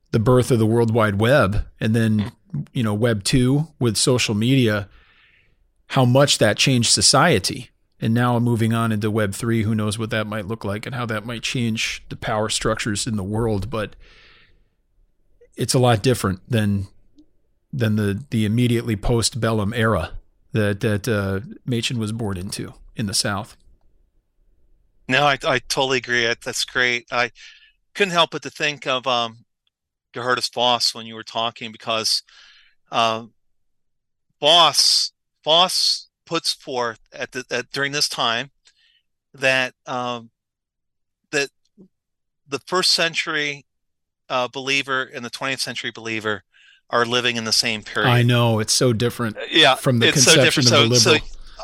the birth of the World Wide Web, and then, Web 2 with social media, how much that changed society. And now moving on into Web 3, who knows what that might look like and how that might change the power structures in the world. But it's a lot different than the immediately post-bellum era that Machen was born into in the South. No, I totally agree. That's great. I couldn't help but to think of Geerhardus Vos when you were talking, because Vos puts forth during this time that that the first century believer and the 20th century believer are living in the same period. I know, it's so different. Yeah, from the conception of the liberal.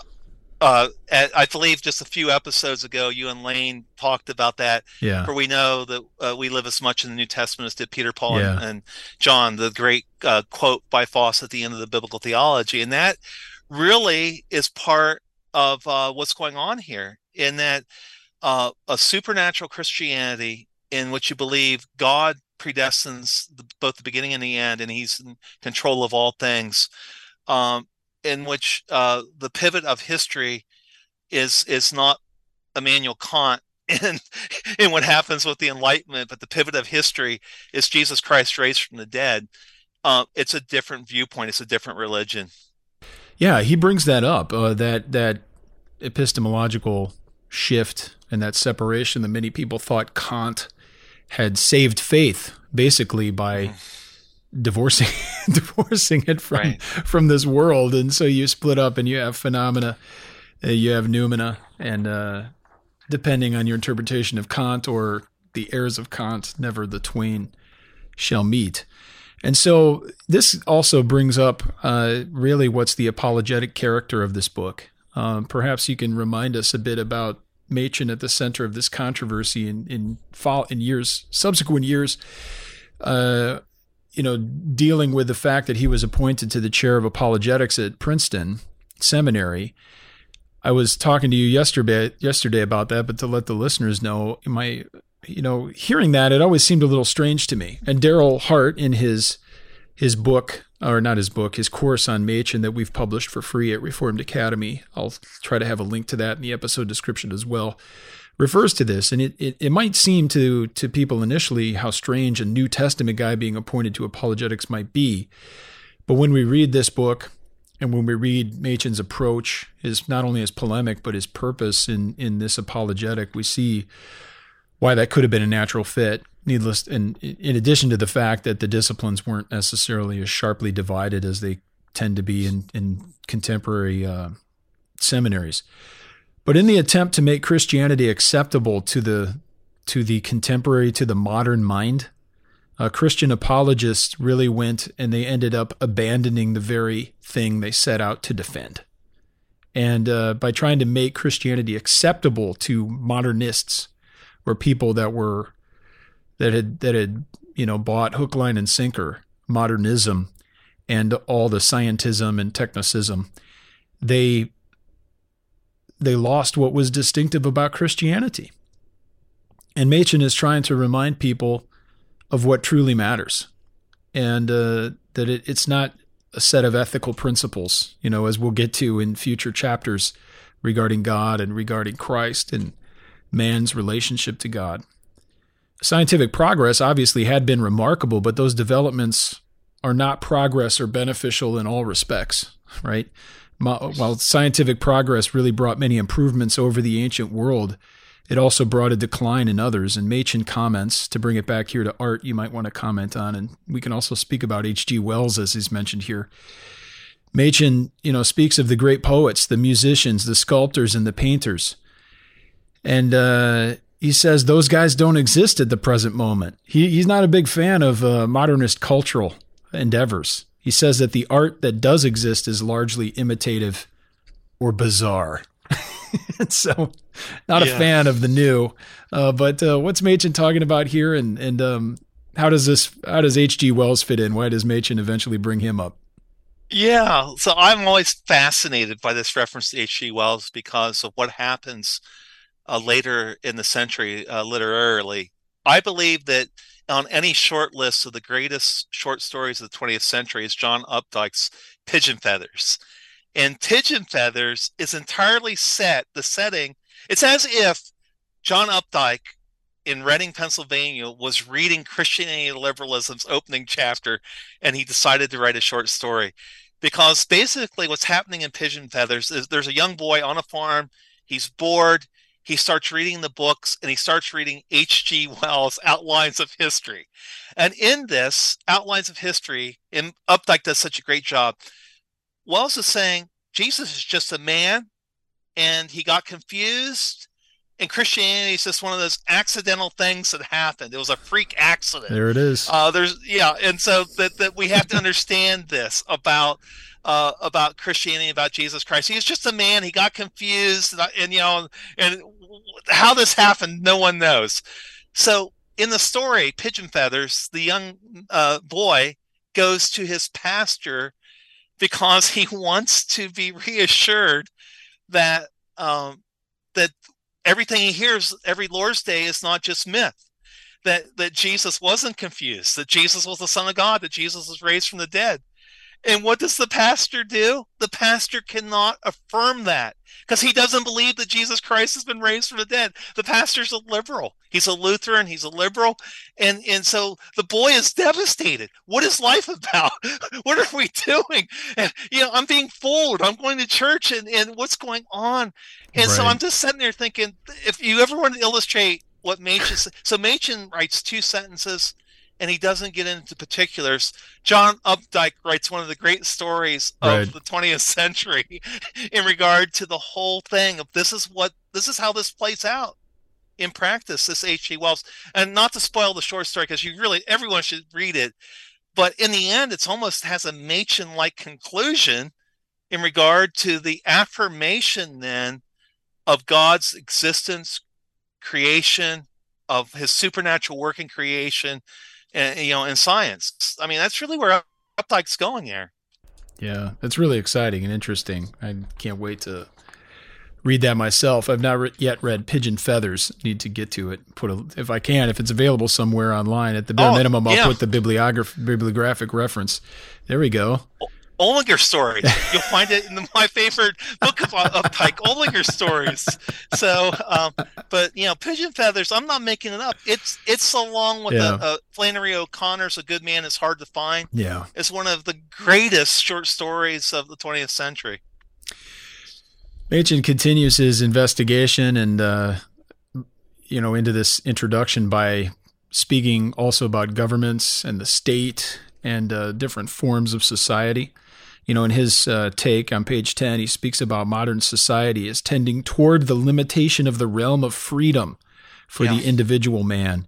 I believe just a few episodes ago, you and Lane talked about that. Yeah. For we know that we live as much in the New Testament as did Peter, Paul, and John, the great quote by Vos at the end of the Biblical Theology. And that really is part of what's going on here, in that a supernatural Christianity in which you believe God predestines both the beginning and the end, and he's in control of all things, in which the pivot of history is not Immanuel Kant in what happens with the Enlightenment, but the pivot of history is Jesus Christ raised from the dead. It's a different viewpoint. It's a different religion. Yeah, he brings that up, that epistemological shift and that separation that many people thought Kant had saved faith basically by divorcing it from this world. And so you split up and you have phenomena, you have noumena, and depending on your interpretation of Kant or the heirs of Kant, never the twain shall meet. And so this also brings up really what's the apologetic character of this book. Perhaps you can remind us a bit about Machen at the center of this controversy in subsequent years, dealing with the fact that he was appointed to the chair of apologetics at Princeton Seminary. I was talking to you yesterday about that, but to let the listeners know, hearing that, it always seemed a little strange to me. And Darrell Hart, in his book, or not his book, his course on Machen that we've published for free at Reformed Academy, I'll try to have a link to that in the episode description as well, refers to this. And it might seem to people initially how strange a New Testament guy being appointed to apologetics might be. But when we read this book, and when we read Machen's approach, not only his polemic, but his purpose in this apologetic, we see why that could have been a natural fit. Needless, and in addition to the fact that the disciplines weren't necessarily as sharply divided as they tend to be in contemporary seminaries. But in the attempt to make Christianity acceptable to the contemporary, to the modern mind, Christian apologists really went and they ended up abandoning the very thing they set out to defend. And by trying to make Christianity acceptable to modernists, or people that had bought hook, line, and sinker modernism and all the scientism and technicism, they lost what was distinctive about Christianity. And Machen is trying to remind people of what truly matters, and that it's not a set of ethical principles, as we'll get to in future chapters regarding God and regarding Christ and man's relationship to God. Scientific progress obviously had been remarkable, but those developments are not progress or beneficial in all respects, right? While scientific progress really brought many improvements over the ancient world, it also brought a decline in others. And Machen comments, to bring it back here to art, you might want to comment on, and we can also speak about H.G. Wells as he's mentioned here. Machen, speaks of the great poets, the musicians, the sculptors, and the painters. And he says those guys don't exist at the present moment. He's not a big fan of modernist cultural endeavors. He says that the art that does exist is largely imitative or bizarre. So not a fan of the new. But what's Machen talking about here? And how does H.G. Wells fit in? Why does Machen eventually bring him up? Yeah. So I'm always fascinated by this reference to H.G. Wells because of what happens later in the century, literarily. I believe that on any short list of the greatest short stories of the 20th century is John Updike's Pigeon Feathers. And Pigeon Feathers is entirely set, the setting, it's as if John Updike in Reading, Pennsylvania, was reading Christianity and Liberalism's opening chapter, and he decided to write a short story. Because basically what's happening in Pigeon Feathers is there's a young boy on a farm, he's bored, he starts reading the books, and he starts reading H.G. Wells' Outlines of History. And in this Outlines of History, and Updike does such a great job, Wells is saying Jesus is just a man, and he got confused, and Christianity is just one of those accidental things that happened. It was a freak accident. There it is. And so that we have to understand this about Christianity, about Jesus Christ. He was just a man. He got confused, and how this happened, no one knows. So in the story, Pigeon Feathers, the young boy goes to his pastor because he wants to be reassured that that everything he hears every Lord's Day is not just myth, that Jesus wasn't confused, that Jesus was the Son of God, that Jesus was raised from the dead. And what does the pastor do? The pastor cannot affirm that because he doesn't believe that Jesus Christ has been raised from the dead. The pastor's a liberal. He's a Lutheran. He's a liberal. And so the boy is devastated. What is life about? What are we doing? And, I'm being fooled. I'm going to church and what's going on? And so I'm just sitting there thinking, if you ever want to illustrate what Machen said. So Machen writes 2 sentences, and he doesn't get into particulars. John Updike writes one of the great stories of the 20th century in regard to the whole thing of this is how this plays out in practice, this H.G. Wells. And not to spoil the short story, because everyone should read it. But in the end, it's almost has a Machen-like conclusion in regard to the affirmation then of God's existence, creation, of his supernatural work in creation, and in science. I mean, that's really where Updike's going there. Yeah, it's really exciting and interesting. I can't wait to read that myself. I've not yet read Pigeon Feathers. Need to get to it. If it's available somewhere online. At the bare minimum, I'll put the bibliographic reference. There we go. Ollinger Stories. You'll find it in my favorite book of Updike, Ollinger Stories. So, but Pigeon Feathers, I'm not making it up. It's along with Flannery O'Connor's A Good Man Is Hard to Find. Yeah. It's one of the greatest short stories of the 20th century. Machen continues his investigation and, into this introduction by speaking also about governments and the state and different forms of society. In his take on page 10, he speaks about modern society as tending toward the limitation of the realm of freedom for the individual man.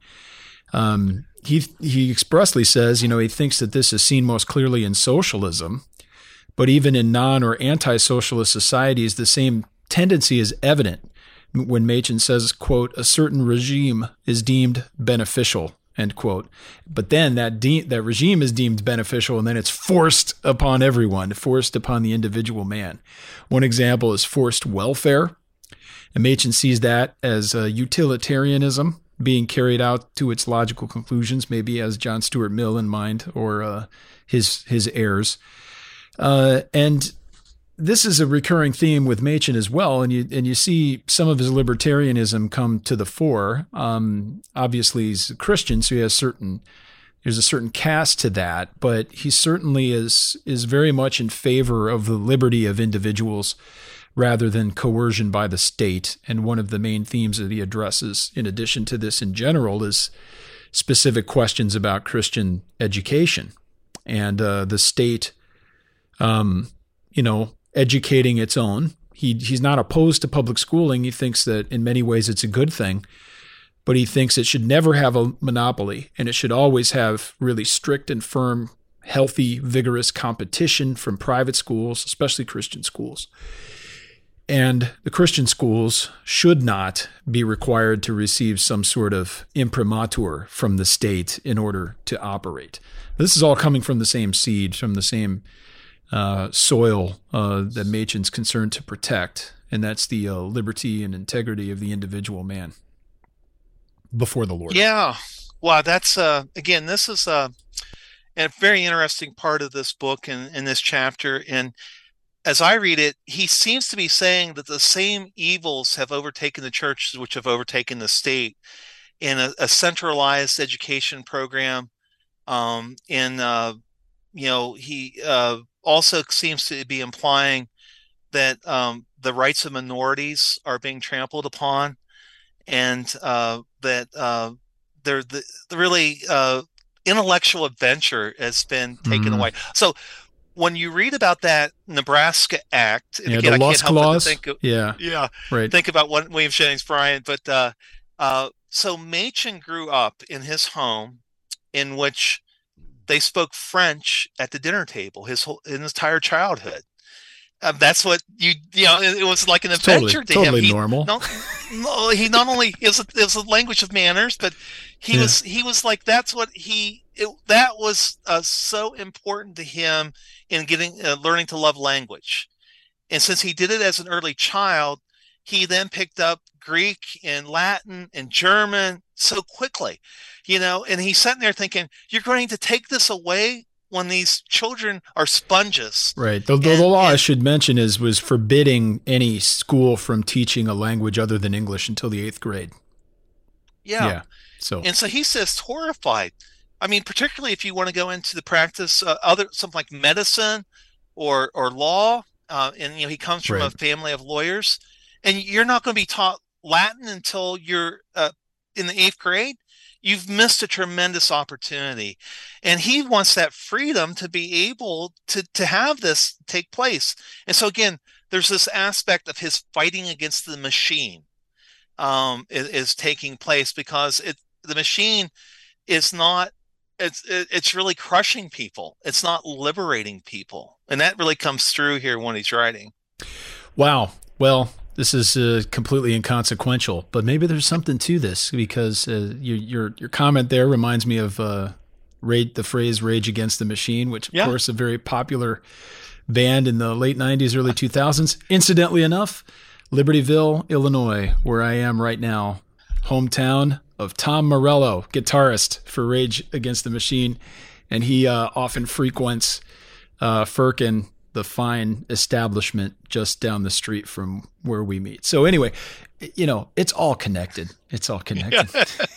He expressly says, he thinks that this is seen most clearly in socialism, but even in non- or anti-socialist societies, the same tendency is evident when Machen says, quote, a certain regime is deemed beneficial, end quote. But then that regime is deemed beneficial, and then it's forced upon everyone, forced upon the individual man. One example is forced welfare. And Machen sees that as utilitarianism being carried out to its logical conclusions, maybe as John Stuart Mill in mind, or his heirs. And this is a recurring theme with Machen as well, and you see some of his libertarianism come to the fore. Obviously, he's a Christian, so there's a certain cast to that, but he certainly is very much in favor of the liberty of individuals rather than coercion by the state. And one of the main themes that he addresses, in addition to this in general, is specific questions about Christian education and the state, educating its own. He's not opposed to public schooling. He thinks that in many ways it's a good thing, but he thinks it should never have a monopoly, and it should always have really strict and firm, healthy, vigorous competition from private schools, especially Christian schools. And the Christian schools should not be required to receive some sort of imprimatur from the state in order to operate. This is all coming from the same seed, from the same soil that Machen's concerned to protect, and that's the liberty and integrity of the individual man before the Lord. Yeah. Wow, that's again, this is a very interesting part of this book and in this chapter. And as I read it, he seems to be saying that the same evils have overtaken the churches which have overtaken the state in a centralized education program. And he also seems to be implying that the rights of minorities are being trampled upon, and that the really intellectual adventure has been taken Mm. away. So when you read about that Nebraska Act, and Yeah, the again, I can't Lost help but to Clause. Yeah, yeah, right. think about William Jennings Bryan. But so Machen grew up in his home, in which they spoke French at the dinner table his entire childhood. That's what it was like an It's totally adventure to him. totally normal. He not only is a language of manners, but Yeah. he was like, that's what that was so important to him in getting learning to love language. And since he did it as an early child, he then picked up Greek and Latin and German so quickly, and he's sitting there thinking, you're going to take this away when these children are sponges. Right. The law, I should mention, was forbidding any school from teaching a language other than English until the 8th grade. Yeah. Yeah. So, And so he's just horrified. I mean, particularly if you want to go into the practice, something like medicine or law, and he comes from a right. family of lawyers, and you're not going to be taught Latin until you're in the 8th grade. You've missed a tremendous opportunity, and he wants that freedom to be able to have this take place. And so again, there's this aspect of his fighting against the machine is taking place, because the machine is not it's really crushing people. It's not liberating people, and that really comes through here when he's writing. Wow. Well, this is completely inconsequential, but maybe there's something to this, because your comment there reminds me of the phrase "Rage Against the Machine," which of Yeah. course a very popular band in the late '90s, early 2000s. Incidentally enough, Libertyville, Illinois, where I am right now, hometown of Tom Morello, guitarist for Rage Against the Machine, and he often frequents Firkin, the fine establishment just down the street from where we meet. So anyway, it's all connected. It's all connected.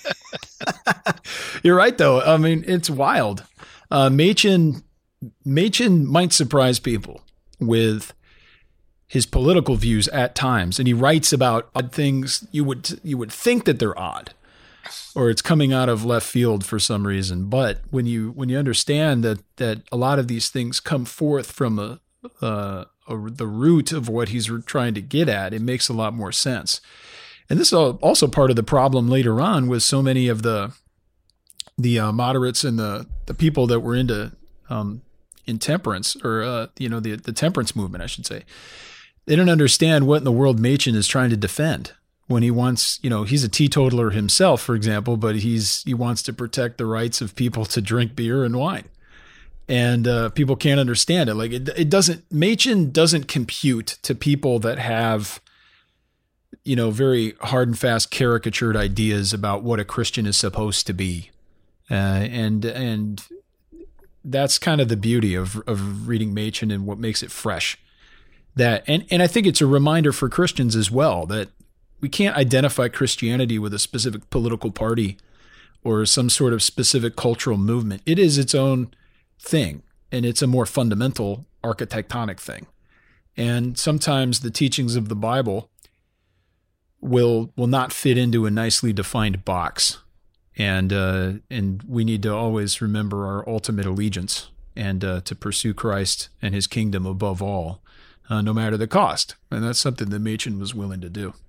You're right, though. I mean, it's wild. Machen might surprise people with his political views at times, and he writes about odd things you would think that they're odd, or it's coming out of left field for some reason. But when you understand that a lot of these things come forth from the root of what he's trying to get at, it makes a lot more sense. And this is also part of the problem later on with so many of the moderates and the people that were into intemperance, or the temperance movement, I should say. They don't understand what in the world Machen is trying to defend when he wants, he's a teetotaler himself, for example, but he wants to protect the rights of people to drink beer and wine. And people can't understand it. Like Machen doesn't compute to people that have, very hard and fast caricatured ideas about what a Christian is supposed to be. And that's kind of the beauty of reading Machen and what makes it fresh. And I think it's a reminder for Christians as well that we can't identify Christianity with a specific political party or some sort of specific cultural movement. It is its own thing, and it's a more fundamental architectonic thing. And sometimes the teachings of the Bible will not fit into a nicely defined box. And we need to always remember our ultimate allegiance, and to pursue Christ and his kingdom above all, no matter the cost. And that's something that Machen was willing to do.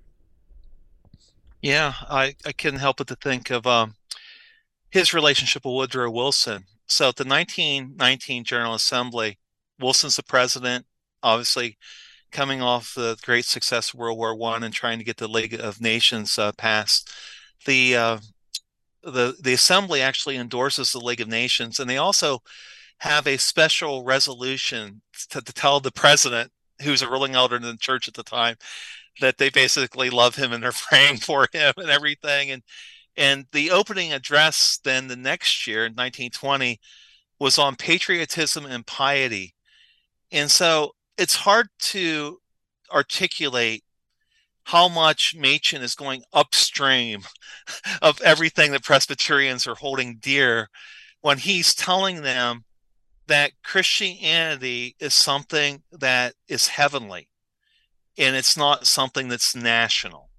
Yeah, I couldn't help but to think of his relationship with Woodrow Wilson. So at the 1919 General Assembly, Wilson's the president, obviously coming off the great success of World War I and trying to get the League of Nations passed. The assembly actually endorses the League of Nations, and they also have a special resolution to tell the president, who's a ruling elder in the church at the time, that they basically love him and they're praying for him and everything. And the opening address then the next year, in 1920, was on patriotism and piety. And so it's hard to articulate how much Machen is going upstream of everything that Presbyterians are holding dear when he's telling them that Christianity is something that is heavenly and it's not something that's national.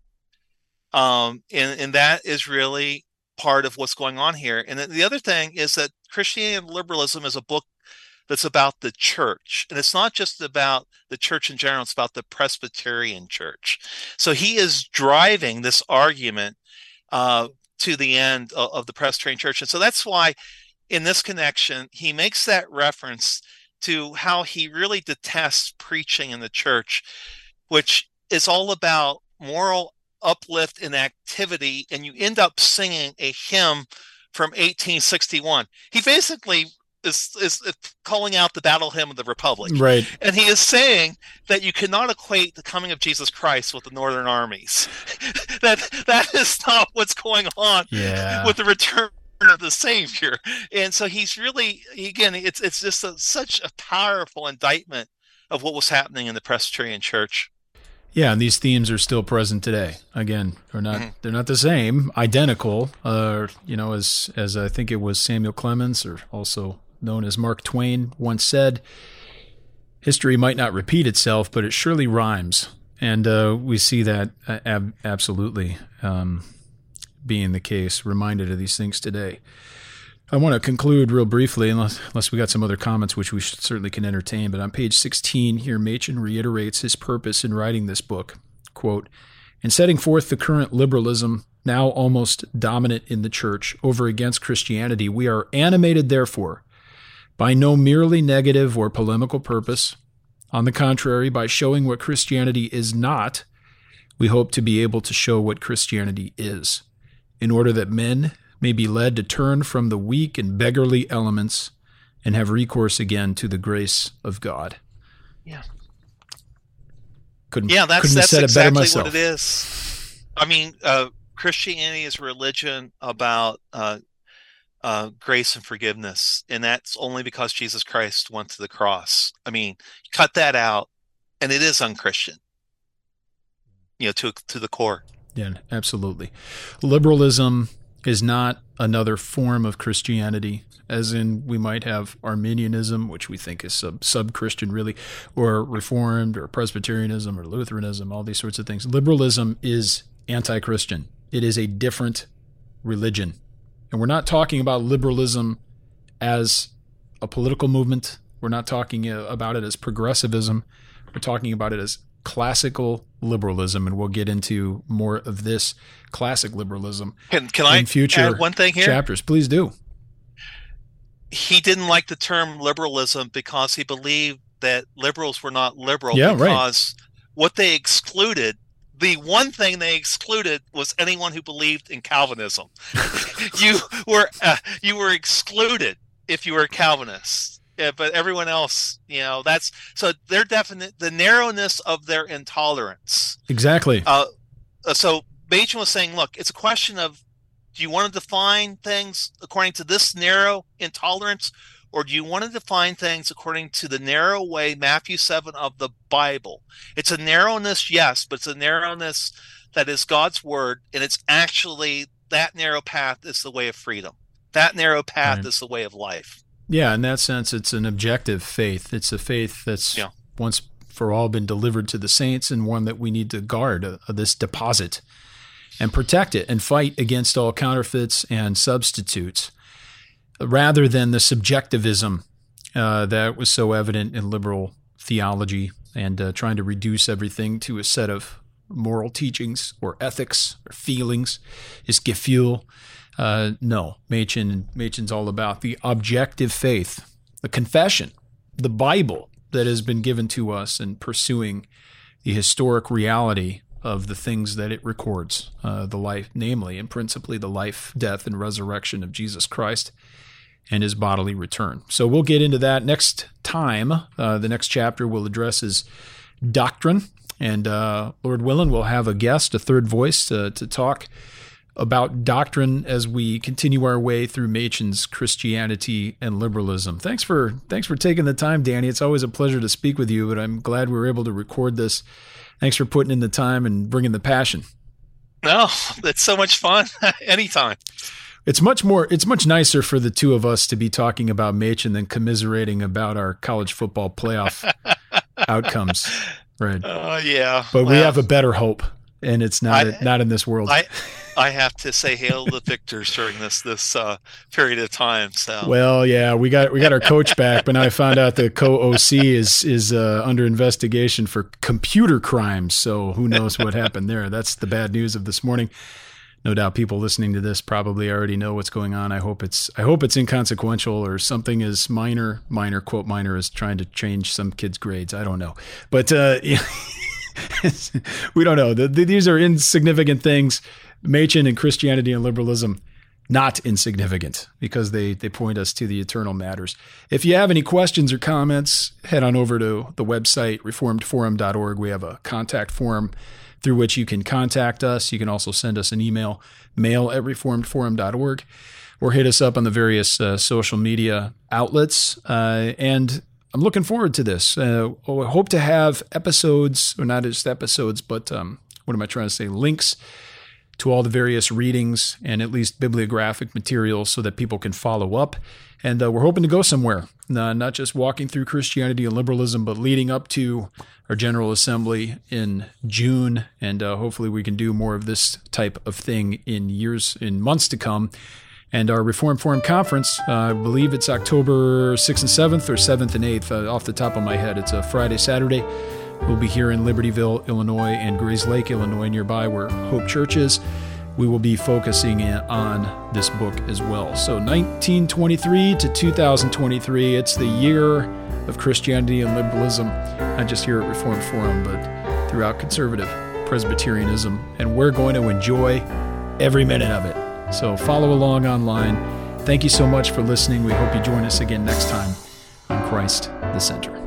And that is really part of what's going on here. And the other thing is that Christianity and Liberalism is a book that's about the church. And it's not just about the church in general, it's about the Presbyterian church. So he is driving this argument to the end of the Presbyterian church. And so that's why in this connection, he makes that reference to how he really detests preaching in the church, which is all about moral uplift and activity. And you end up singing a hymn from 1861. He basically is calling out the battle hymn of the Republic. Right. And he is saying that you cannot equate the coming of Jesus Christ with the northern armies. that is not what's going on with the return of the Savior. And so he's really, again, it's just such a powerful indictment of what was happening in the Presbyterian Church. Yeah, and these themes are still present today. Again, they're not the same, identical. As I think it was Samuel Clemens, or also known as Mark Twain, once said, history might not repeat itself, but it surely rhymes. And we see that absolutely being the case, reminded of these things today. I want to conclude real briefly, unless we got some other comments, which we certainly can entertain. But on page 16 here, Machen reiterates his purpose in writing this book. Quote, "In setting forth the current liberalism, now almost dominant in the church, over against Christianity, we are animated, therefore, by no merely negative or polemical purpose. On the contrary, by showing what Christianity is not, we hope to be able to show what Christianity is, in order that men may be led to turn from the weak and beggarly elements and have recourse again to the grace of God." Yeah. Couldn't that's have said it better exactly myself. what it is. I mean, Christianity is a religion about grace and forgiveness, and that's only because Jesus Christ went to the cross. I mean, cut that out, and it is unchristian, to the core. Yeah, absolutely. Liberalism is not another form of Christianity, as in we might have Arminianism, which we think is sub-Christian really, or Reformed, or Presbyterianism, or Lutheranism, all these sorts of things. Liberalism is anti-Christian. It is a different religion. And we're not talking about liberalism as a political movement. We're not talking about it as progressivism. We're talking about it as classical liberalism, and we'll get into more of this classic liberalism can I in future add one thing here? Chapters. Please do. He didn't like the term liberalism because he believed that liberals were not liberal because what they excluded, the one thing they excluded, was anyone who believed in Calvinism. you were excluded if you were a Calvinist. Yeah, but everyone else, that's so they're definite. The narrowness of their intolerance. Exactly. So Machen was saying, look, it's a question of, do you want to define things according to this narrow intolerance, or do you want to define things according to the narrow way, Matthew 7 of the Bible? It's a narrowness, yes, but it's a narrowness that is God's word, and it's actually that narrow path is the way of freedom. That narrow path is the way of life. Yeah, in that sense, it's an objective faith. It's a faith that's once for all been delivered to the saints, and one that we need to guard this deposit and protect it and fight against all counterfeits and substitutes, rather than the subjectivism that was so evident in liberal theology and trying to reduce everything to a set of moral teachings or ethics or feelings, is Gefühl. No, Machen's all about the objective faith, the confession, the Bible that has been given to us, and pursuing the historic reality of the things that it records, the life, namely and principally the life, death, and resurrection of Jesus Christ and his bodily return. So we'll get into that next time. The next chapter we'll address is doctrine, and Lord willing, we'll have a guest, a third voice, to talk about doctrine as we continue our way through Machen's Christianity and Liberalism. Thanks for taking the time, Danny. It's always a pleasure to speak with you, but I'm glad we were able to record this. Thanks for putting in the time and bringing the passion. No, it's so much fun. Anytime. It's much nicer for the two of us to be talking about Machen than commiserating about our college football playoff outcomes. Right. Yeah. But we have a better hope, and it's not in this world. I have to say hail to the victors during this period of time. So well, yeah, we got our coach back, but now I found out the co-OC is under investigation for computer crimes. So who knows what happened there? That's the bad news of this morning. No doubt people listening to this probably already know what's going on. I hope it's inconsequential or something as minor quote minor as trying to change some kid's grades. I don't know, but we don't know. These are insignificant things. Machen and Christianity and Liberalism, not insignificant because they point us to the eternal matters. If you have any questions or comments, head on over to the website, reformedforum.org. We have a contact form through which you can contact us. You can also send us an email, mail@reformedforum.org, or hit us up on the various social media outlets. And I'm looking forward to this. I hope to have episodes, or not just episodes, but links to all the various readings and at least bibliographic materials so that people can follow up. And we're hoping to go somewhere, not just walking through Christianity and Liberalism, but leading up to our General Assembly in June. And hopefully we can do more of this type of thing in months to come. And our Reformed Forum Conference, I believe it's October 6th and 7th or 7th and 8th off the top of my head. It's a Friday, Saturday. We'll be here in Libertyville, Illinois, and Grays Lake, Illinois, nearby where Hope Church is. We will be focusing on this book as well. So 1923 to 2023, it's the year of Christianity and Liberalism, not just here at Reformed Forum, but throughout conservative Presbyterianism. And we're going to enjoy every minute of it. So follow along online. Thank you so much for listening. We hope you join us again next time on Christ the Center.